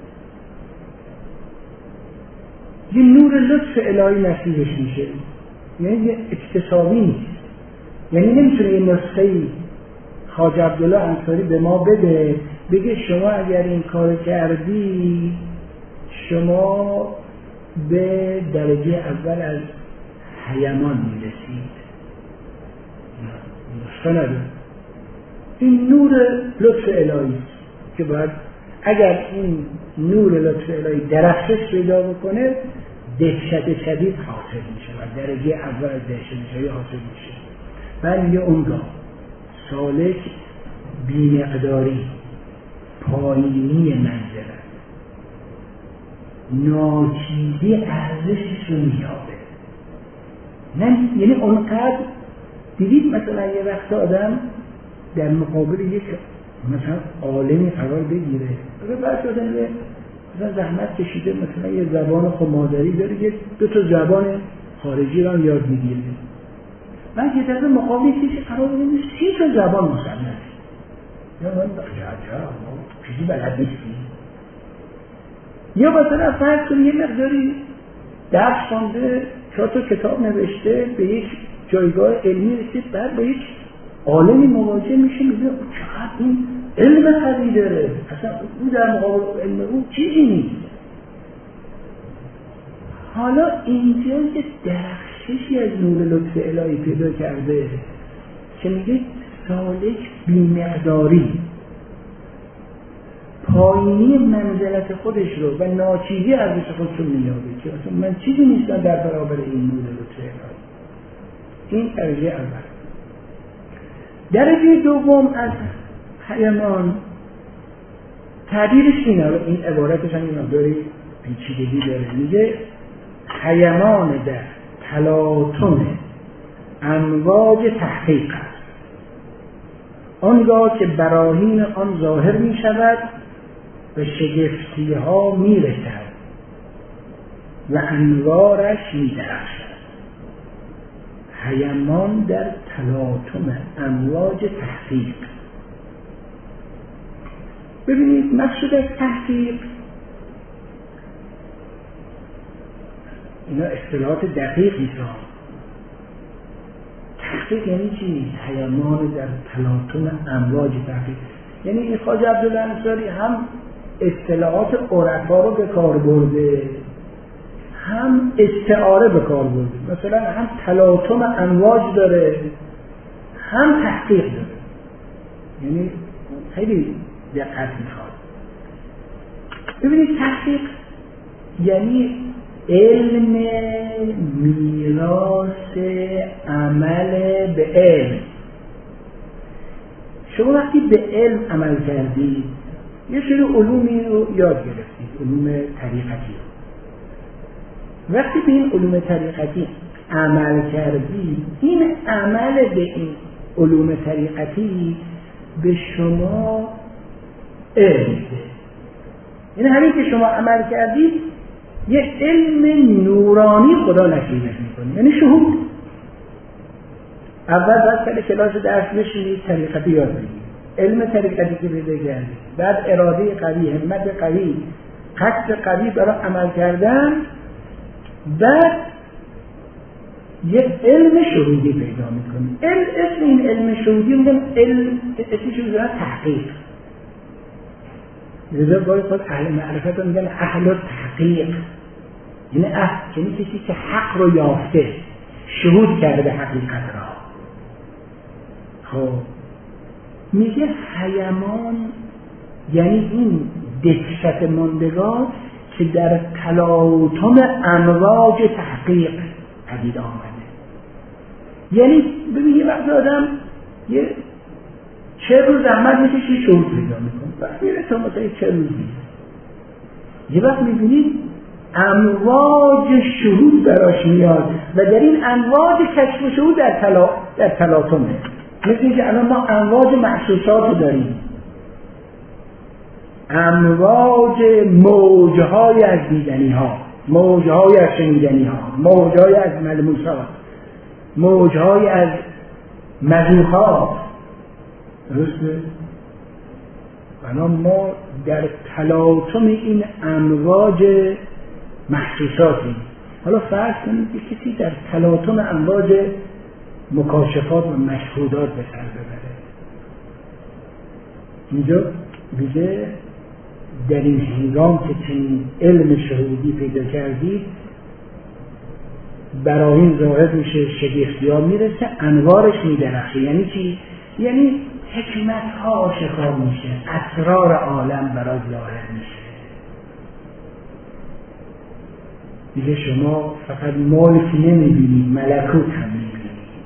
Speaker 1: یه نور لطف الهی نصیبش میشه، یعنی یه اکتسابی نیست. یعنی نمیتونه یه نسخه‌ای خواجه عبدالله انصاری به ما بده بگه شما اگر این کار کردی شما به درجه اول از هیمان میرسید. نسخه نداره. این نور لطف الهی که باید اگر این نور لطف الهی درخشش پیدا بکنه دهشت شدید حاصل میشه و درجه اول از دهشت شدید حاصل میشه. بعد میگه اونگاه سالک بی‌مقداری پایینی منزل است. ناچیزی ارزشش رو میابه. نه یعنی اونقدر دیدید مثلا یه وقت آدم در مقابل یک مثلا عالمی قرار بگیره، بعد آدم مثلا زحمت کشیده مثلا یه زبان خود مادری داره، یه دو تا زبان خارجی رو یاد میگیره، بعد یه طرف مقابل کسی قرار بگیره سی تا زبان مسلط، یا من عجب چیزی بلد نیستی. یا مثلا فرض کنید یه مقداری درس خونده، چهار تا کتاب نوشته، به یک جایگاه علمی رسید، بعد با یک عالمی مواجه میشه، میگه چقدر این علم قوی داره، اصلا او در مقابل علم او چیزی نیست. حالا اینجا یه درخششی از نور لطف الهی پیدا کرده که میگه سالک بی‌مقداری پایینی منزلت خودش رو و ناچیزی ارزش خودش رو میابه که اصلا من چیزی نیستم در برابر این نور لطف الهی. این درجه اول. درجه دوم از حیمان تعبیرش اینه، این عبارتش هم این مقداری پیچیدگی داره، میگه حیمان در تلاطم امواج تحقیق است، آنگاه که براهین آن ظاهر می شود و شگفتی ها می رسد و انوارش می درخشد. حیمان در تلاطم امواج تحقیق. ببینید مقصود از تحقیق، اینا اصطلاحات دقیق نیست. تحقیق یعنی چی؟ حیمان در تلاطم امواج تحقیق، یعنی این خواجه عبدالله انصاری هم اصطلاحات عرفا رو به کار برده، هم استعاره به کار برده. مثلا هم تلاطم امواج داره، هم تحقیق داره، یعنی خیلی دقت میخواد. ببینید تحقیق یعنی علم میراث عمل به علم. شما وقتی به علم عمل کردید یه سری علومی رو یاد گرفتید، علوم طریقتی رو. وقتی به این علوم طریقتی عمل کردید، این عمل به این علوم طریقتی به شما علم ده. یعنی همین که شما عمل کردید یه علم نورانی خدا نصیبش میکنه، یعنی شهود. اول باید سر کلاس درس بشینید، طریقتی یاد بگیرید، علم طریقتی که پیدا کردید، بعد اراده قوی، همت قوی، قصد قوی برای عمل کردن، بعد یه علم شهودی پیدا میکنید. علم اسم این علم شهودی میگن علم اسمش رو تحقیق. لذا باید خود اهل معرفت رو میگن اهل تحقیق، یعنی اهل یعنی کسی که حق رو یافته، شهود کرده به حقیقت را. خب میگه حیمان یعنی این دهشت ماندگار که در تلاطم امواج تحقیق پدید آمده. یعنی ببین یه وقت آدم یه چه روز زحمت میکشه شهود پیدا میکنه، وقت میره تا مثلا چه روزی، یه وقت میبینید امواج شهود براش میاد و در این امواج کشف شهود در تلا در تلاطمه. مثل اینکه الان ما امواج محسوسات رو داریم، امواج موجهای از دیدنی ها، موجهای از شنیدنی ها، موجهای از ملموسات، موجهای از مذوقات. درسته؟ الان ما در تلاطم این امواج محسوساتی. حالا فرض کنید که کسی در تلاطم امواج مکاشفات و مشهودات به سر ببره. اینجا میگه در این هنگام که چنین علم شهودی پیدا کردید، براهین ظاهر میشه، شگفتی‌ها میرسه، انوارش میدرخشه. یعنی چی؟ یعنی حکمت ها آشکار میشه، اسرار عالم برای ظاهر میشه. دیگه شما فقط ملک نمیبینید، ملکوت هم میبینید.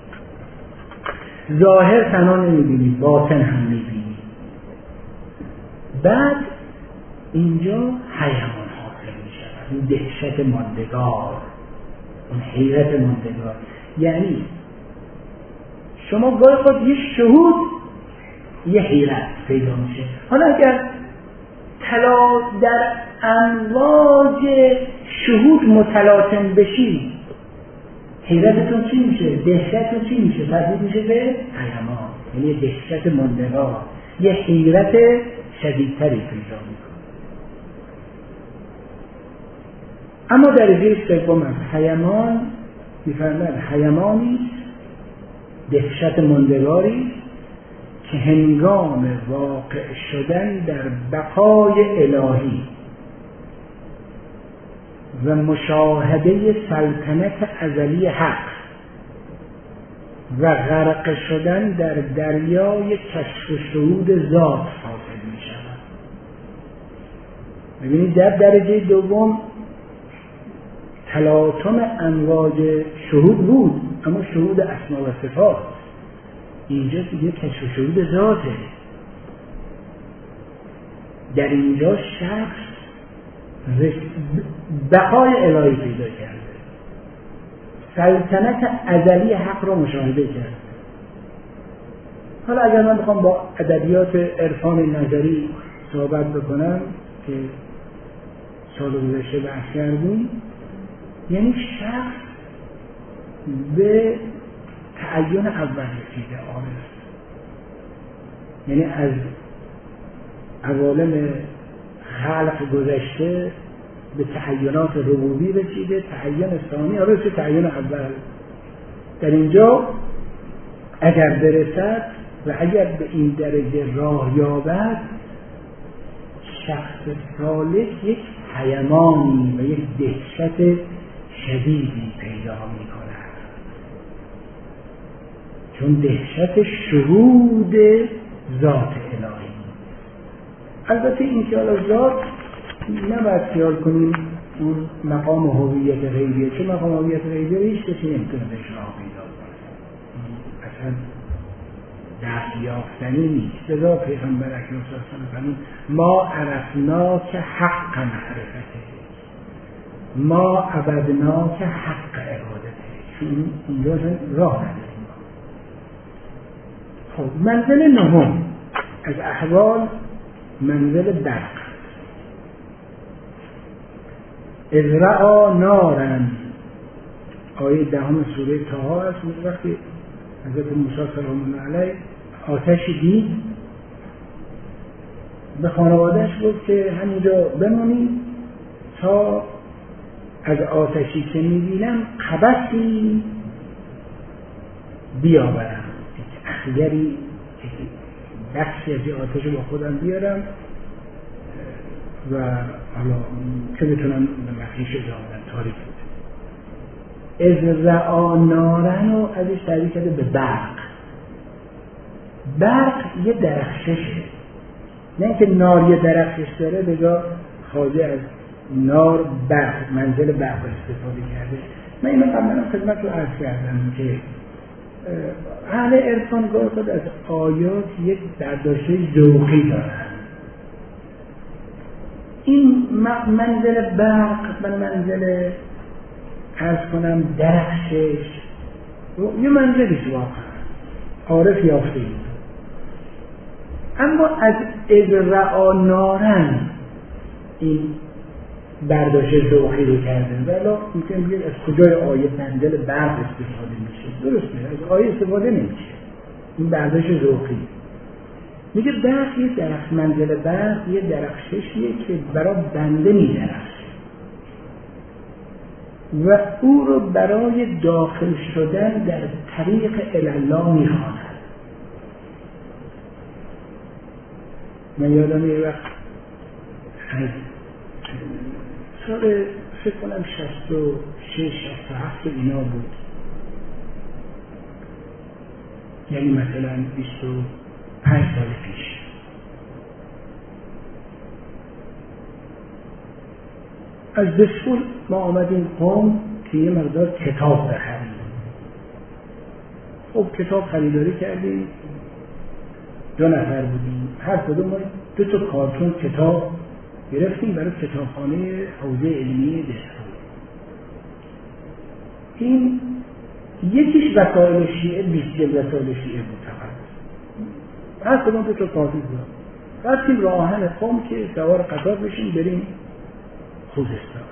Speaker 1: ظاهر تنها نمیبینید، باطن هم میبینید. بعد اینجا حیمان حاصل میشه. اون دهشت ماندگار، اون حیرت ماندگار. یعنی شما گاهی خود یه شهود یه حیرت پیدا میشه. حالا اگر تلا در امواج شهود متلاطم بشی، حیرتتون چی میشه؟ دهشتتون چی میشه؟ تبدیل میشه به پیمان، یعنی دهشت ماندگار، یه حیرت شدیدتری پیدا میکنه. اما درجه سوم از پیمان میفرماید پیمانی دهشت ماندگاری که هنگام واقع شدن در بقای الهی و مشاهده سلطنت ازلی حق و غرق شدن در دریای کشف و شهود ذات حاصل می شود. ببینید در درجه دوم تلاطم امواج شهود بود، اما شهود اسما و صفات. اینجا دیگه کشف و شهود ذاته. در اینجا شخص بقای الهی پیدا کرده، سلطنت ازلی حق را مشاهده کرده. حالا اگر من بخوام با ادبیات عرفان نظری صحبت بکنم که سال گذشته بحث کردیم، یعنی شخص به تعین اول رسیده عارف، یعنی از عوالم خلق گذشته به تعینات ربوبی رسیده، تعین ثانی رسیده تعین اول. در اینجا اگر برسد و اگر به این درجه راه یابد، شخص صالح یک پیمانی و یک دهشت شدیدی پیدا می کند، چون دهشت شهود ذات الهی. البته این که حالا ذات نباید خیال کنیم اون مقام هویت غیبیه، چون مقام هویت غیبیه هیچ کسی نمیتونه بهش راه پیدا کنه، اصلا دست یافتنی نیست. لذا پیغمبر اکرم صلی الله علیه و آله ما عرفناک حق معرفته، ما عبدناک حق عبادته، چون اینجا راه نداریم. خب منزل نهم از احوال منزل برق. اذ رأى نارا، آیه دهم سوره طه است. وقتی حضرت موسی سلام الله علیه آتش دید، به خانوادهش گفت که همینجا بمونید تا از آتشی که میبینم قبسی بیاورم، اخیری بخشی از آتش با خودم بیارم و حالا که بتونم به مخیش ادامه تاریخ بود. از رعا نارن و ازش تعبیر کرده به برق. برق یه درخششه، نه اینکه نار یه درخشش داره بجا خواجه از نار برق منزل برق استفاده کرده. من اینو قبلا خدمت رو عرض کردم که اهل عرفان گاه خود از آیات یک برداشته ذوقی دارن. این منزل برق من منزل عرض کنم درخشش یه منزلیست واقعا عارف یافته اید. اما از اذ رعا نارن این برداشت ذوقی رو کردن، ولی میتونیم بگیم از کجای آیه منزل برق استفاده میشه؟ درسته، از آیه استفاده نمیشه، این برداشت ذوقی. میگه برق یه درخش، منزل برق یه درخششیه که برای بنده میدرخشه و او رو برای داخل شدن در طریق الله میخواند. من یادم یه وقت از سال فکر کنم شصت و شش شصت و هفت اینا بود، یعنی مثلا بیست و پنج سال پیش، از دسفول ما آمدیم قوم که یه مقدار کتاب بخریم. خب کتاب خریداری کردیم، دو نفر بودیم، هر کدوم ما دو تا کارتون کتاب گرفتیم برای کتابخانه حوزه علمی دستور. این یکیش وسایل شیعه، بیست جلد وسایل شیعه بود فقط. هر کدوم دو تا کافی بود. رفتیم راه آهن قم که سوار قطار بشیم بریم خوزستان.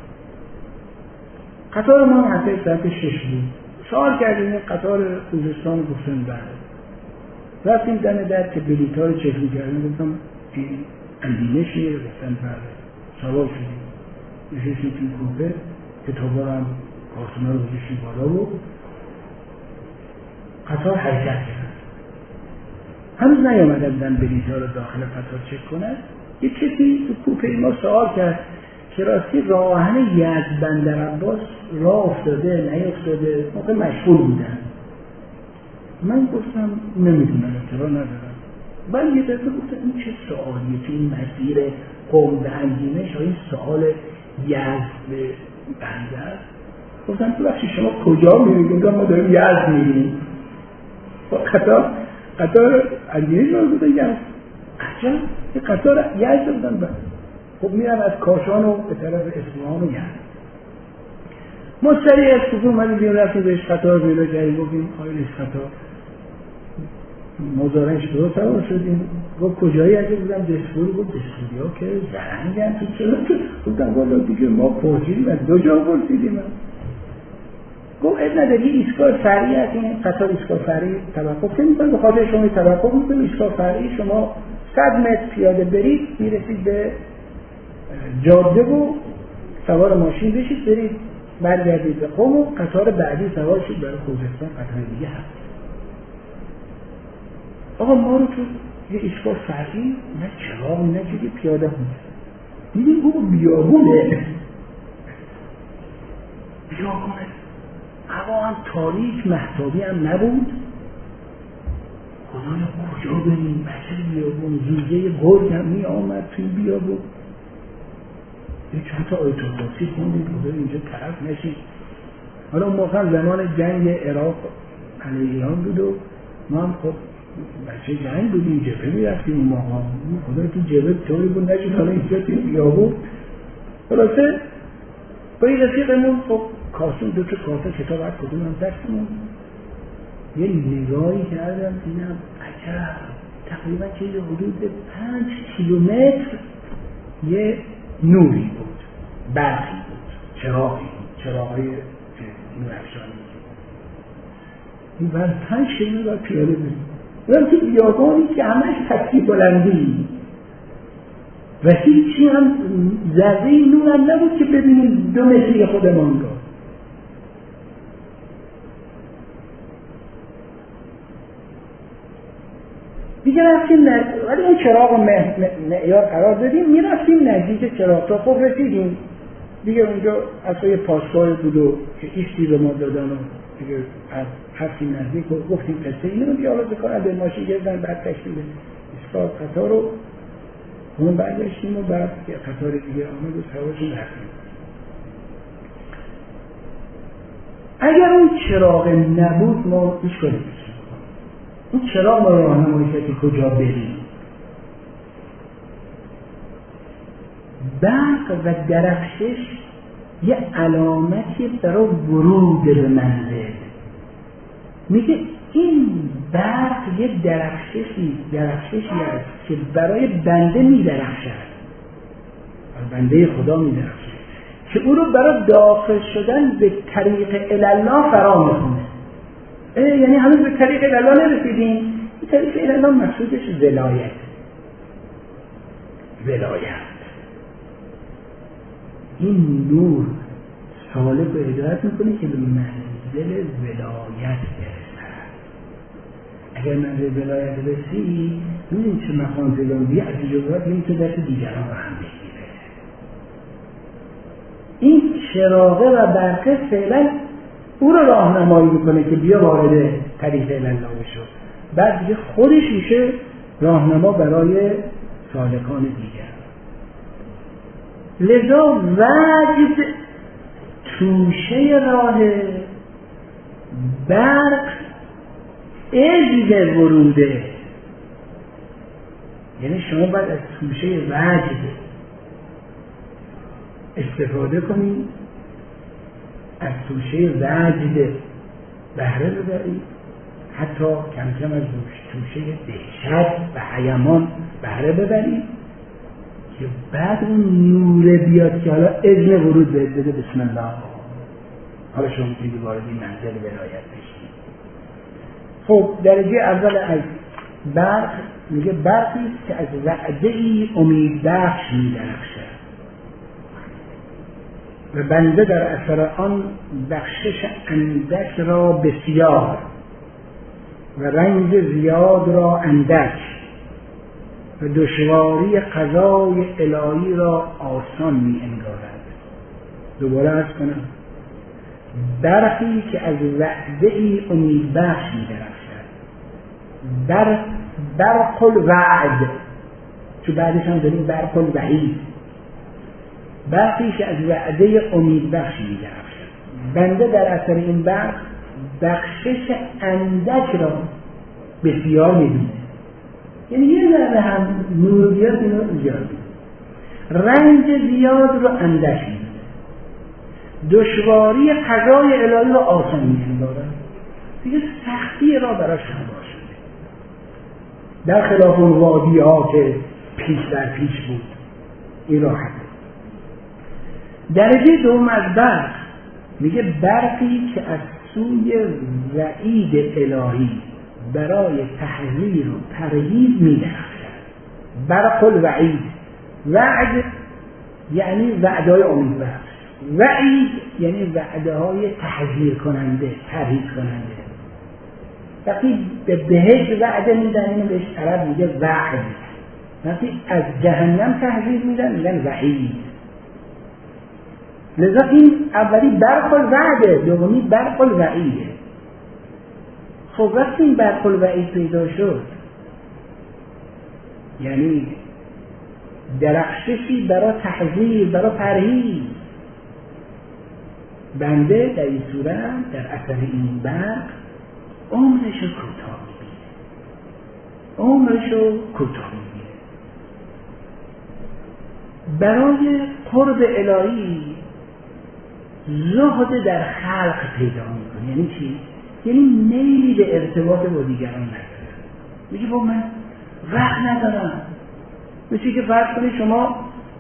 Speaker 1: قطار ما حتی ساعت شش بود. سوال کردیم قطار خوزستان رو گفتن بله. رفتیم دم در که بلیط‌ها رو چک می‌کردیم، گفتم این اندینشیه، گفتن بله. سوار شدیم. نشستیم توی کوپه، کتاب‌ها رو هم کارتون‌ها رو گذاشتیم بالا و قطار حرکت کرد. هنوز نیامده بودن بلیط‌ها رو داخل قطار چک کنن. یک کسی تو کوپه ما سوال کرد که راستی راه آهن یزد بندرعباس راه افتاده نیفتاده، موقع مشغول بودن. من گفتم نمیدونم، اطلاع ندارم. من یه دفعه گفتم این چه سوالیه تو این مسیر قم به اندیمش، این سوال یزد به بندر. گفتم تو بخشی شما کجا میرید؟ گفتم ما داریم یزد میریم. قطار قطار اندیمش رو بوده یزد. عجب یه قطار یزد بودن بند. خب میرم از کاشان و به طرف اصفهان و یزد. مشتری از کوپه اومدیم بیرون، رفتیم بهش قطار پیدا کردیم، گفتیم آقای رئیس قطار مزارنش درست سوار شدیم. گفت کجایی؟ اگه بودم دستور. گفت دستوری ها که زرنگن تو چرا؟ گفتم والا دیگه ما پرسیدیم از دو جا پرسیدیم. گفت اب نداری ایستگاه فرعی هست، این قطار ایستگاه فرعی توقف نمی‌کنه، به خاطر شما توقف می‌کنه. ایستگاه فرعی شما صد متر پیاده برید میرسید به جاده و سوار ماشین بشید برید برگردید به قم و قطار بعدی سوار شید برای خوزستان. قطار دیگه هست. آقا ما رو تو یه ایستگاه فرعی نه چراغ نه چیزی پیاده بود. دیدیم او بیابونه بیابونه هوا هم تاریک مهتابی هم نبود. خدایا کجا بریم؟ بچه بیابون زوزه گرگ هم می آمد توی بیابون. یه چند تا آیت الکرسی خوندیم خدایا اینجا طرف نشید. حالا اون موقع زمان جنگ عراق علیه ایران بود و ما هم خب بچه جنگ بودیم، جبهه می رفتیم اون موقع. خدایا تو جبهه طوری بود نشید حالا اینجا توی بیابون. خلاصه با این رفیقمون خب کاسون دو تا کاسه کتاب هر کدوم هم دستمون یه نگاهی کردم دیدم عجب تقریبا چیز حدود پنج کیلومتر یه نوری بود، برقی بود، چراغی بود، چراغای نور افشانی. این بعد پنج کیلومتر باید پیاده بود. برم تو بیابانی که همش تکی بلندی و هیچی هم ذره نور هم نبود که ببینیم دو متری خودمان رو. دیگه رفتیم نزدیک، ولی اون چراغ معیار قرار دادیم، میرفتیم نزدیک چراغ تا خب رسیدیم دیگه. اونجا اصلا یه پاسگاه بود و که ایستی به ما دادن و دیگه رفتیم نزدیک و گفتیم قصه اینو دیگه. حالا بکار عدل ماشین گردن بعد تشکیل ایستگاه قطار رو اون برگشتیم و بعد که قطار دیگه آمد و سوارشون رفتیم. اگر اون چراغ نبود ما هیچ کاری نمی‌کردیم. اون چراغ ما راهنمایی کرد که کجا بریم. برق و درخشش یه علامتی برای ورود به منزل. میگه این برق یه درخششی درخششی است که برای بنده میدرخشد، برای بنده خدا میدرخشد که او رو برای داخل شدن به طریق الله فرا میخونه. یعنی هنوز به طریق الله نرسیدیم. به طریق الله مقصودش ولایت. ولایت این نور سالک رو هدایت میکنه که به منزل ولایت برسد. اگر منزل ولایت رسی میدونی چه مقام تگاندی از جزات نمیتونه دست دیگران رو هم بگیره. این چراغه و برقه فعلا او رو راهنمایی میکنه که بیا وارد طریق الله بشو. بعد دیگه خودش میشه راهنما برای سالکان دیگر. لذا وجد توشه راه، برق اجد وروده. یعنی شما باید از توشه وجد استفاده کنید، از توشه وجد بهره ببرید، حتی کم کم از توشه دهشت و حیمان بهره ببرید که بعد اون نور بیاد که حالا اذن ورود بهت بده. بسم الله، حالا شما میتونید وارد این منزل ولایت بشید. خب درجه اول از برق میگه برقی که از وعده ای امید بخش می‌درخشد و بنده در اثر آن بخشش اندک را بسیار و رنج زیاد را اندک و دشواری قضای الهی را آسان می انگارد. دوباره عرض کنم، برقی که از وعده ای امید بخش می درخشد، بر برق الوعد، چون بعدش هم داریم برق الوعید، برقی که از وعده امید بخش می درخشد. بنده در اثر این برق بخشش اندک را بسیار می بینه، یعنی یه ذره هم نور بیاد اینو ایجاد می‌کنه، رنج زیاد رو اندک می‌کنه، دشواری قضای الهی رو آسان می‌کنه، دیگه سختی را براش همراه شده، در خلاف اون وادی‌ها که پیش در پیش بود. این راحته. درجه دوم از برق میگه برقی که از سوی وعید الهی برای تحذیر و ترهیب می‌درخشد. برق الوعید، وعد یعنی وعده‌های امیدبخش، وعید یعنی وعده‌های تحذیر کننده، ترهیب کننده. وقتی به بهشت وعده میدن اینو بهش عرب میگه وعد، وقتی از جهنم تحذیر میدن میگن وعید. لذا این اولی برق الوعده، دومی برق الوعیده. خب وقتی این برق الوعید پیدا شد، یعنی درخششی برای تحذیر، برای پرهیز، بنده در این صورت در اثر این برق عمرشو کوتاه می‌بینه، عمرشو کوتاه می‌بینه. برای قرب الهی زهد در خلق پیدا می‌کنه. یعنی چی؟ یعنی میلی به ارتباط با دیگران نداره. میگه با من وقت ندارم. مثل که فرض کنید شما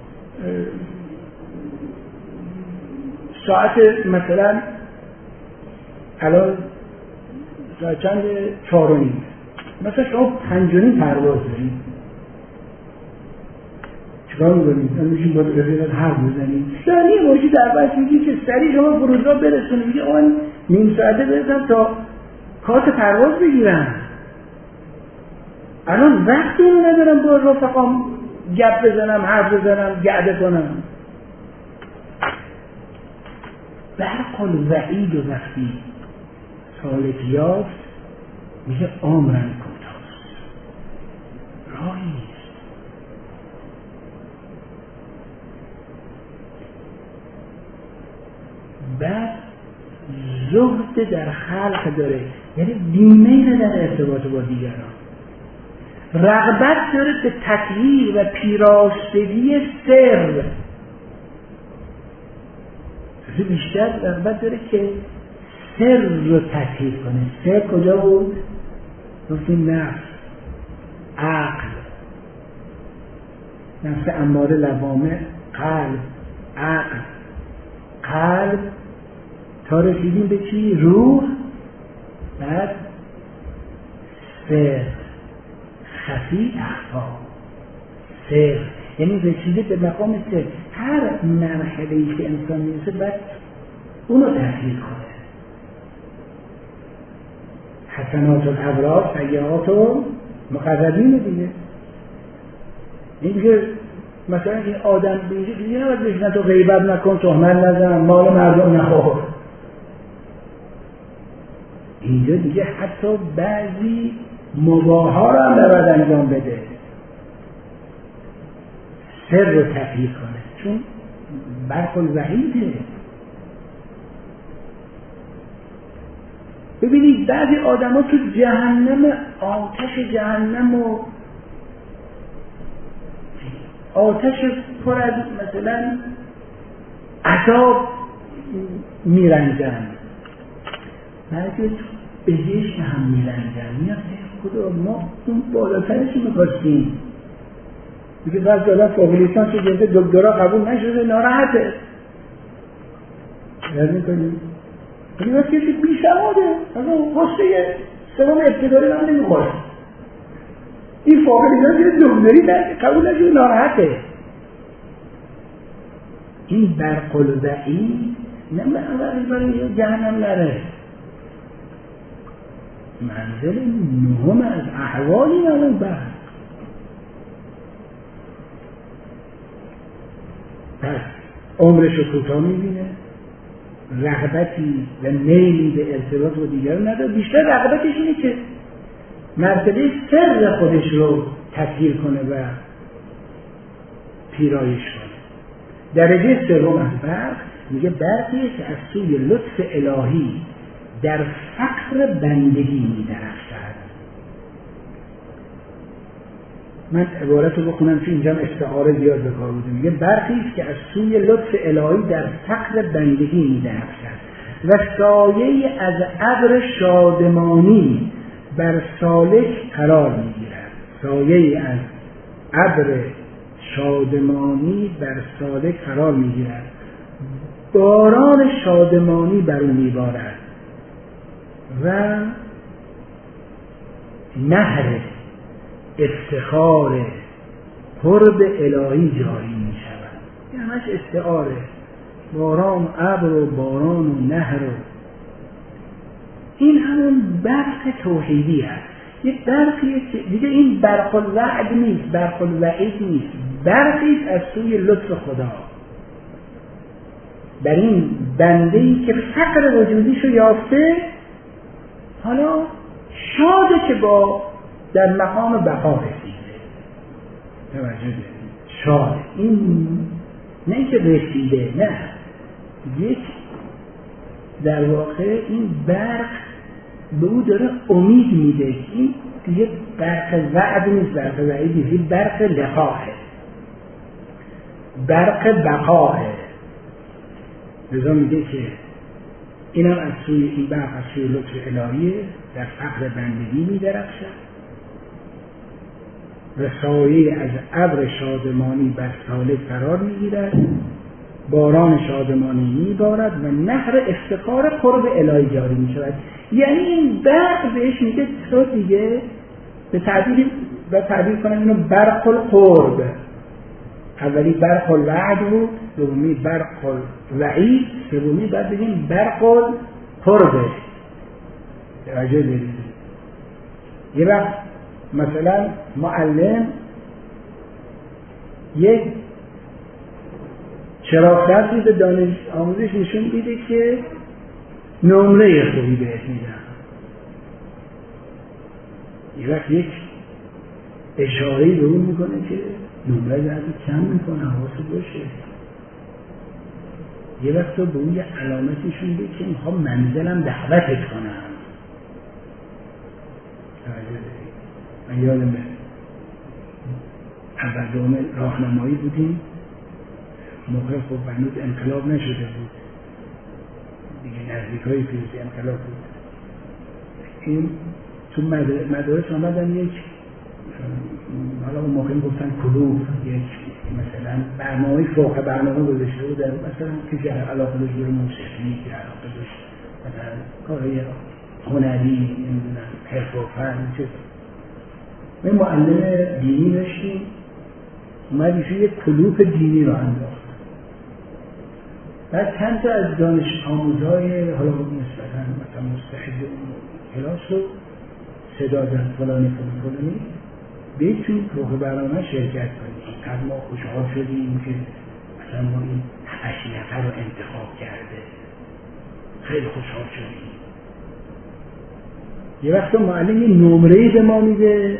Speaker 1: ساعت مثلا الان ساعت چند؟ چهار و نیم، مثلا شما پنج و نیم پرواز دارید، چیکار می‌کنید؟ من میشین با رفیقت حرف بزنید، سریع باشی در بس میگی که سریع شما فرودگاه برسونید، میگه آن نیم ساعته برسم تا کارت پرواز بگیرم. الان وقتی اینو ندارم با رفقام گپ بزنم، حرف بزنم، گعده کنم. برق الوعید و وقتی سالک یافت میگه عمرم کوتاست، راهی نیست. بعد زهد در خلق داره، یعنی بیمه در ارتباط با دیگران، رغبت داره به تطهیر و پیراشتگی سر، بیشتر رغبت داره که سر رو تطهیر کنه. سر کجا بود؟ گفتیم نفس، عقل، نفس اماره، لوامه، قلب، عقل، قلب تا رسیدیم به چی؟ روح، بعد سر، خفی، اخفا، سر، یعنی رسیده به مقام سر. هر مرحله‌ای که انسان میرسه باید اونو تحلیل کنه. حسنات الابرار، سیئات المقربین دیگه. این که مثلا این آدم بیجه دیگه نباید بشنه تو غیبت نکن، تهمت نزن، مال مردم نخور. اینجا دیگه حتی بعضی مباها را هم نباید انجام بده، سر رو تحقیق کنه، چون برق الوعیده. ببینید بعضی آدم ها تو جهنم، آتش جهنم و آتش پر از مثلا عذاب میرنجن، بعضی تو بهشت هم میرنجن. میاد خدا ما اون بالاترش میخواستیم. میگه بعض دادن فوق لیسانس گرفته دکترا قبول نشده ناراحته. یاد میکنیم ولی وقتی کسی بی‌سواده اصلا حصه سوم ابتدایی هم نمیخوره، این فوق لیسانس دکتری قبول نشده ناراحته. این برق الوعید نه برای برای جهنم نره، منزل نهم از احوالی نمون برق. پس عمرش رو کوتاه میبینه، رغبتی و میلی به ارتباط با دیگران نداره، بیشتر رغبتش اینه که مرتبه سر خودش رو تسهیل کنه و پیرایش کنه. درجه سوم از برق میگه برقیه که از سوی لطف الهی در فقر بندگی میدرخشد. من عبارت رو بخونم که اینجا استعاره زیاد به کار بوده. میگه برقی است که از سوی لطف الهی در فقر بندگی میدرخشد و سایه از ابر شادمانی بر سالک قرار میگیرد. سایه از ابر شادمانی بر سالک قرار میگیرد، باران شادمانی بر او میبارد و نهر افتخار قرب الهی جاری می شود. این همش استعاره، باران و ابر و باران و نهر و این همون برق توحیدی هست. یک برقیه که دیگه این برق الوعد نیست، برق الوعید نیست، برقی از سوی لطف خدا در این بنده‌ای که فقر وجودیشو یافته، حالا شاده که با در مقام بقا رسیده. توجه دارید؟ شاده، این نه اینکه رسیده، نه، یک در واقع این برق به او داره امید میده. این دیگه برق وعد نیست، برق وعید نیست، این برق لقاه، برق بقاه. لذا میگه که اینم از سوی این برق از سوی لطف الهیه، در فقر بندگی میدرخشد و سایه از ابر شادمانی بر سالک قرار میگیرد، باران شادمانی میبارد و نهر افتخار قرب الهی جاری میشود. یعنی این برق بهش میگه تو دیگه به تعبیر و تعبیر کنم اینو برق القرب. اولی برق الوعد بود، دومی برق الوعید، سومی بعد بگیم برق القرب. توجه دارید؟ یه وقت مثلا معلم یک چراغ به دانش آموزش نشون میده که نمره خوبی بهت میدن. یه وقت یک اشاره‌ای به اون میکنه که نمره درد کم میکنه، حواست باشه. یه وقت تو به اون یه علامتشون میده که میخوام منزلم دعوتت کنم. من یادمه اول دوم راهنمایی بودیم، موقع خب هنوز انقلاب نشده بود دیگه، نزدیک های پیروزی انقلاب بود. این تو مدارس آمدن یک، حالا اون موقع گفتن کلوب، یک مثلا برنامه فوق برنامه گذاشته بود، مثلا کسی علاقه داشت به موسیقی، که علاقه داشت مثلا کارهای هنری، حرف و فن، چیز. من معلم دینی داشتیم، اومد ایشون یک کلوپ دینی رو انداخت. بعد چند تا از دانش آموزهای حالا نسبتاً مثلا مستحض کلاس رو صدا زد، فلانی فلانی فلانی بیایید توی پروژه برنامه شرکت کنید. اینقدر ما خوشحال شدیم که مثلا ما این هشت نفر رو انتخاب کرده، خیلی خوشحال شدیم. یه وقت معلم یه نمره‌ای به ما میده،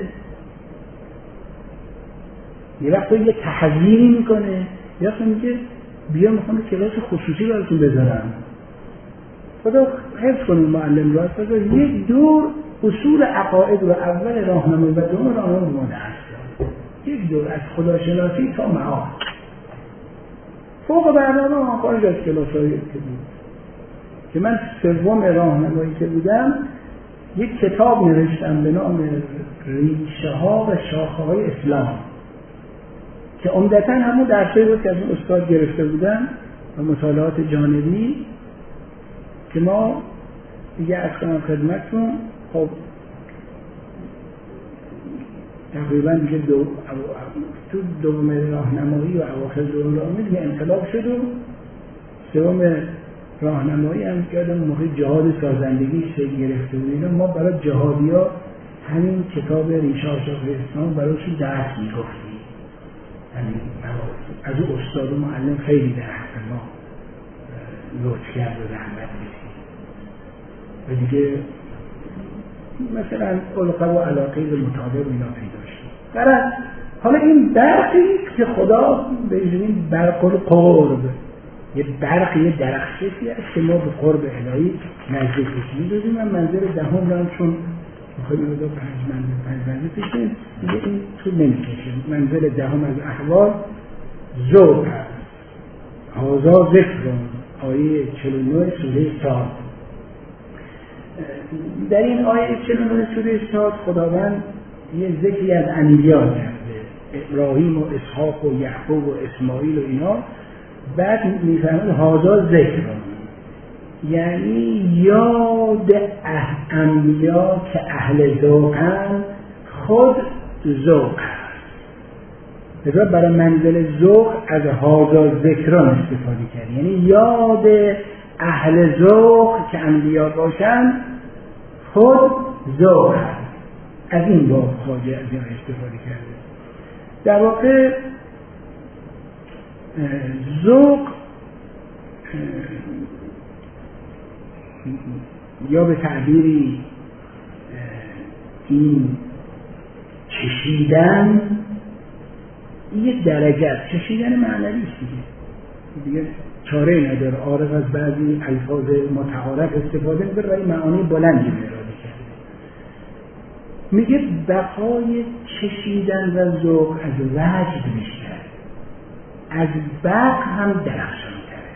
Speaker 1: یه وقت یه تحذیری میکنه، یه وقت میگه بیا میخوام کلاس خصوصی براتون بذارم. خدا حفظ کنه معلم را، خدا یک دور اصول عقاید رو اول راهنمایی و دوم راهنمایی به ما درس داد. یک دور از خداشناسی تا معاد. فوق برنامه خارج از کلاسایی که بود که من سوم راهنمایی که بودم یک کتاب نوشتم به نام ریشه ها و شاخه های اسلام که عمدتاً همون درسایی بود که از اون استاد گرفته بودم و مطالعات جانبی که ما دیگه از کنم خدمتتون. خب تقریبا دیگه دو تو دوم راهنمایی و اواخر دوم راهنمایی دیگه انقلاب شد و سوم راهنمایی هم یادم موقع جهاد سازندگی شکل گرفته بود اینا. ما برای جهادیا همین کتاب ریشه ها شاخه اسلام برایشون درس میگفتیم، همین از اون استاد و معلم خیلی در حق ما لطف کرد و رحمت کشید و دیگه مثلا علقه و علاقه به مطالعه و اینا پیدا شد. برای حالا این برقی که خدا به این برق القرب، یه برق، یه درخششی هست که ما به قرب الهی نزدیک بشیم. می‌دونیم من منظر دهم رو هم چون می‌خوایم رو پنج منزل پنج منزل بشیم دیگه این طول نمی‌کشه. منزل دهم از احوال ذوق هست. هذا ذکر آیه چهل و نه سوره صاد. در این آیه چهل و نه سوره صاد خداوند یه ذکری از انبیا کرده، ابراهیم و اسحاق و یعقوب و اسماعیل و اینا. بعد میفهمد هذا ذکر، یعنی یاد انبیا که اهل ذوقن خود ذوق هست. لذا برای منزل ذوق از هذا ذکران استفاده کرد، یعنی یاد اهل ذوق که انبیا باشن خود ذوق هست. از این باب خواجه از این استفاده کرده. در واقع ذوق یا به تعبیری این چشیدن یه درجه چشیدن معنوی است دیگه دیگه چاره نداره. عارف از بعضی الفاظ متعارف استفاده به رای معانی بلندی اراده کرده. میگه بقای چشیدن و ذوق از وجد بیشتر، از برق هم درخشان تره.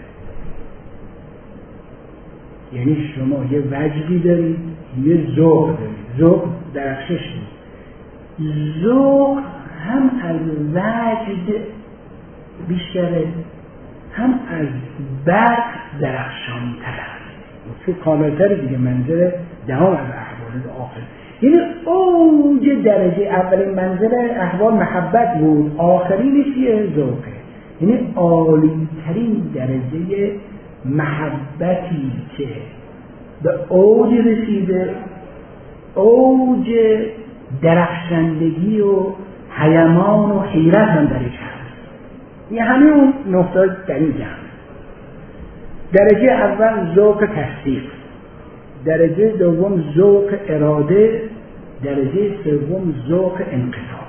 Speaker 1: یعنی شما یه وجدی دارید، یه ذوق دارید. ذوق درخشش نیست. ذوق هم از وجد بیشتره، هم از برق درخشان تره. تو کاملتر دیگه منزل دهم از احوال آخر. یعنی اوج درجه اولین منزل احوال محبت بود، آخرینش یه ذوقه. یعنی عالی ترین درجه محبتی که به اوج رسیده، اوج درخشندگی و حیمان و حیرت هم درش هست. یه همین اون نقطه در این جمع. درجه اول ذوق تصدیق، درجه دوم ذوق اراده، درجه سوم ذوق انقطاع.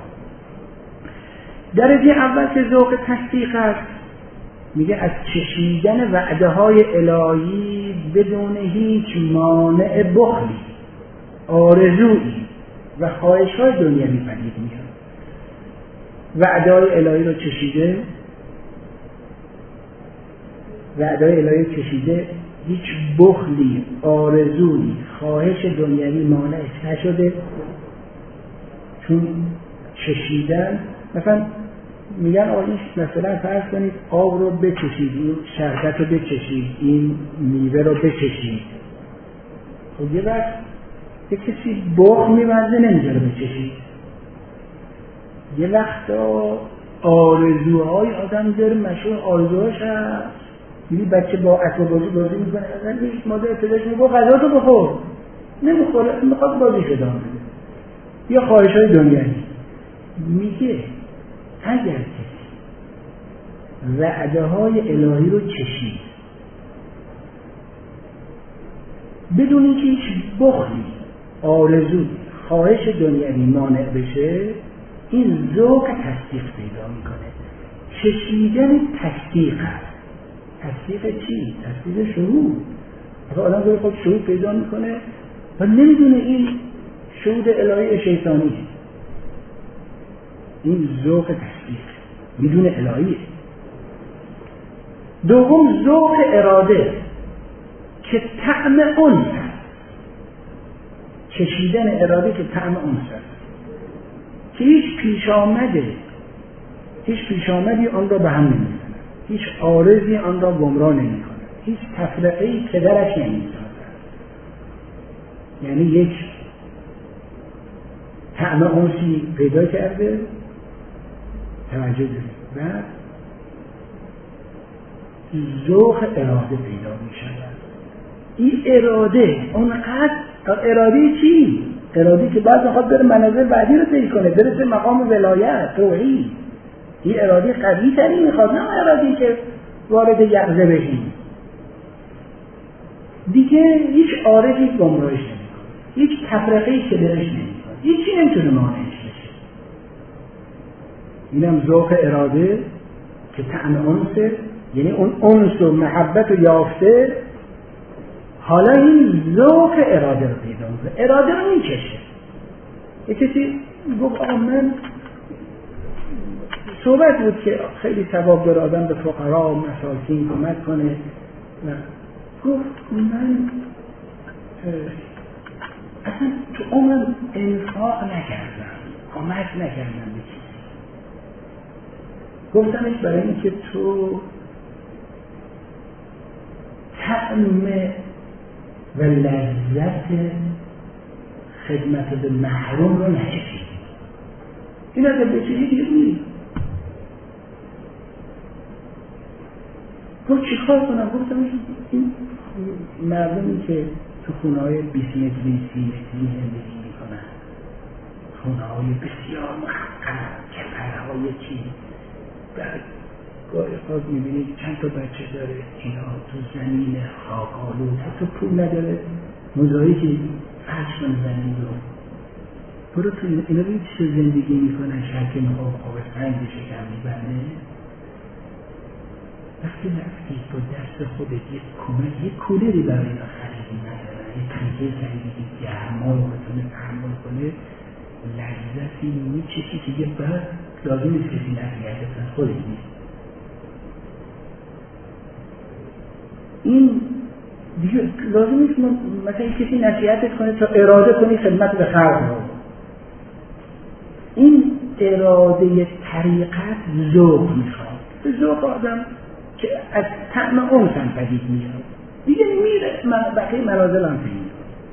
Speaker 1: درجه اول که ذوق تصدیق است، میگه از چشیدن وعده های الهی بدون هیچ مانع بخلی، آرزویی و خواهش های دنیوی پدید میاد. وعده های الهی رو چشیده، وعده های الهی چشیده، هیچ بخلی، آرزویی، خواهش دنیوی مانعش نشده. چون چشیدن مثلا میگن آیش مثلا فرض کنید آب رو بچشید، این شربت رو بچشید، این میوه رو بچشید. خب یه وقت یه کسی بخل می‌ورزه نمیذاره بچشید. یه وقت آرزوهای آدم داره، مشهور آرزوهاش هست. یعنی بچه با اسباب بازی بازی میکنه، اگر نیست مادر پدرش میگه غذا تو بخور، نمیخوره، میخواد بازیش ادامه بده. یا خواهش‌های دنیایی. میگه اگر کسی وعده های الهی رو چشید بدون اینکه هیچ بخلی، آرزو، خواهش دنیوی مانع بشه، این ذوق تصدیق پیدا میکنه. چشیدن تصدیق هست. تصدیق چی؟ تصدیق شهود. اگه آدم داره خود شهود پیدا میکنه و نمیدونه این شهود الهی شیطانیه، این ذوق تصدیق میدونه الهیه. دوم ذوق اراده که طعم اون هست، چشیدن اراده که طعم اون هست، که هیچ پیش آمده هیچ پیش آمدی آن را به هم نمیزند، هیچ عارضی آن را گمراه نمی کند، هیچ تفرقه‌ای که درش نمی سازد. یعنی یک طعم انسی پیدا کرده، توجه دارید، و ذوق اراده پیدا می شود. این اراده اونقدر اراده چی؟ اراده که بعد میخواد بره منازل بعدی رو طی کنه، برسه مقام ولایت توحید. این اراده قوی تری میخواد، نه اراده‌ای که وارد یقظه بشیم. دیگه هیچ عارضی گمراهش نمیکنه، هیچ تفرقه‌ای که درش نمیکنه، هیچی نمیتونه مانعش بشه. اینم ذوق اراده که طعم انسه، یعنی اون انس و محبت رو یافته، حالا این ذوق اراده رو پیدا میکنه، اراده رو میکشه. یک کسی گفت آقا من صحبت بود که خیلی ثواب داره آدم به فقرا و مساکین کمک کنه، و گفت من اصلا تو عمرم انفاق نکردم، کمک نکردم به کسی. گفتمش برای اینکه تو طعم و لذت خدمت به محروم رو نچشیدی. این اگر بچشیدی دیگه نیست. گفت چی کار کنم؟ گفتم این مردمی که تو خونه های بیست متری سی متری زندگی میکنن، خونه های بسیار محقق، کپره های چی، بعد گاهی خواهد میبینید چند تا بچه داره، اینا تو زمین خاک‌آلود، حتی پول نداره مزایی که فرش من زمین رو برو تو اینا بید چه زندگی میکنن، شرک میخواب خواب سنگ بشه کم میبنده. وقتی رفتی با دست خودت یک کمک، یک کولری برای اینا خریدی نداره، یک پنکه خریدی گرما رو بتونه تحمل کنه، لذتی میچشی که یه بعد لازم نیست کسی نفیهتتن خودت نیست. این دیگه لازم نیست مثلا کسی نصیحتت کنه تا اراده کنی خدمت به خلق رو. این اراده طریقت ذوق میخواد، به ذوق آدم که از طعم اون سن پدید میاد دیگه میره من بقیه منازل هم پیدا.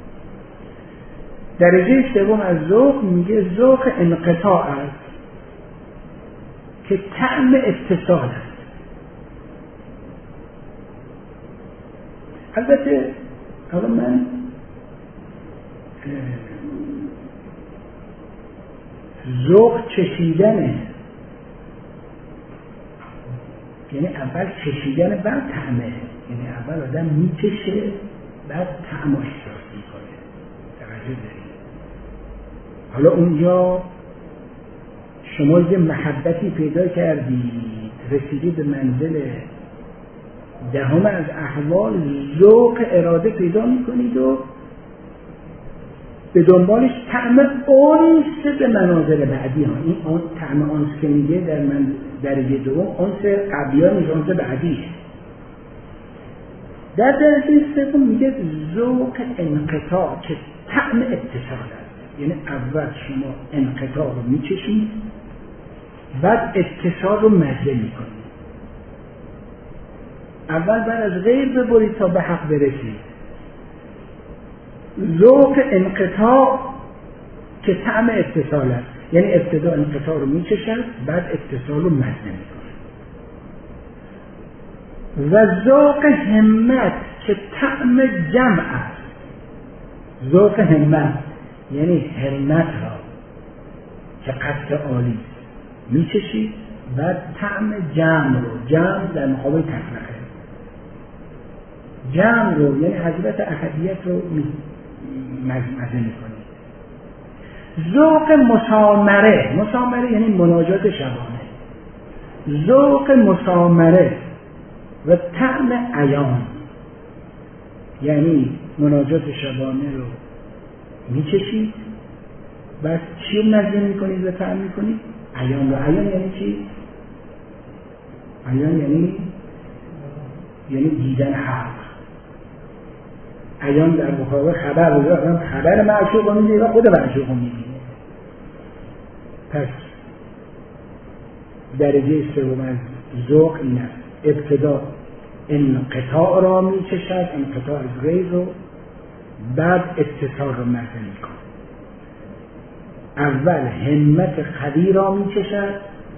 Speaker 1: درجه سوم از ذوق میگه ذوق انقطاع است که طعم اتصال است. البته حالا من ذوق چشیدنه، یعنی اول چشیدن بعد طعمه، یعنی اول آدم میچشه بعد طعمش احساس میکنه. توجه دارید؟ حالا اونجا شما یه محبتی پیدا کردید، رسیدی به منزل دهم از احوال، ذوق اراده پیدا میکنید و به دنبالش طعم انس به منازل بعدی ها. این اون طعم انس که میگه در من درجه دوم انس قبلی ها نیست، انس بعدیه. در درجه سوم میگه ذوق انقطاع که طعم اتصال است. یعنی اول شما انقطاع رو میچشید بعد اتصال رو مزه میکنید. اول بعد از غیر ببرید تا به حق برسید. ذوق انقطاع که طعم اتصال است، یعنی ابتدا انقطاع رو میچشد بعد اتصال رو مزه میکنه. و ذوق همت که طعم جمع است. ذوق همت یعنی همت را که قصد عالی میچشید بعد طعم جمع رو، جمع در مقابل تفرقه، جمع رو یعنی حضرت احدیت رو مزه میکنید. ذوق مسامره، مسامره یعنی مناجات شبانه، ذوق مسامره و طعم عیان، یعنی مناجات شبانه رو میچشید بعد چی رو مزه میکنید و طعم میکنید؟ عیان رو. عیان یعنی چی؟ عیان یعنی یعنی دیدن حق. عیان در مقابل خبر رو خبر معشوق رو می‌بینه و خود معشوق رو می‌بینه. پس درجه سوم از ذوق این است: ابتدا انقطاع را می‌چشد، انقطاع از غیر رو، بعد اتصال رو مزه می‌کنه. اول همت قوی را می‌چشد،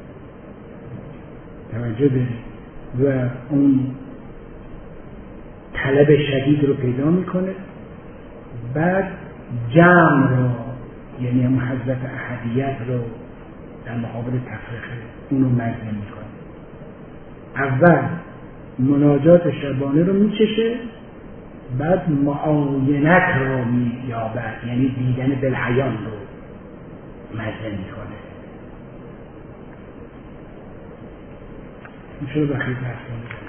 Speaker 1: توجه به و اون طلب شدید رو پیدا میکنه، بعد جمع رو یعنی هم حضرت احدیت رو در مقابل تفرقه اونو مزه میکنه. اول مناجات شبانه رو میچشه، بعد معاینت رو مییابد، یعنی دیدن بالعیان رو مزه میکنه. این شروع بخیر بحث کنه.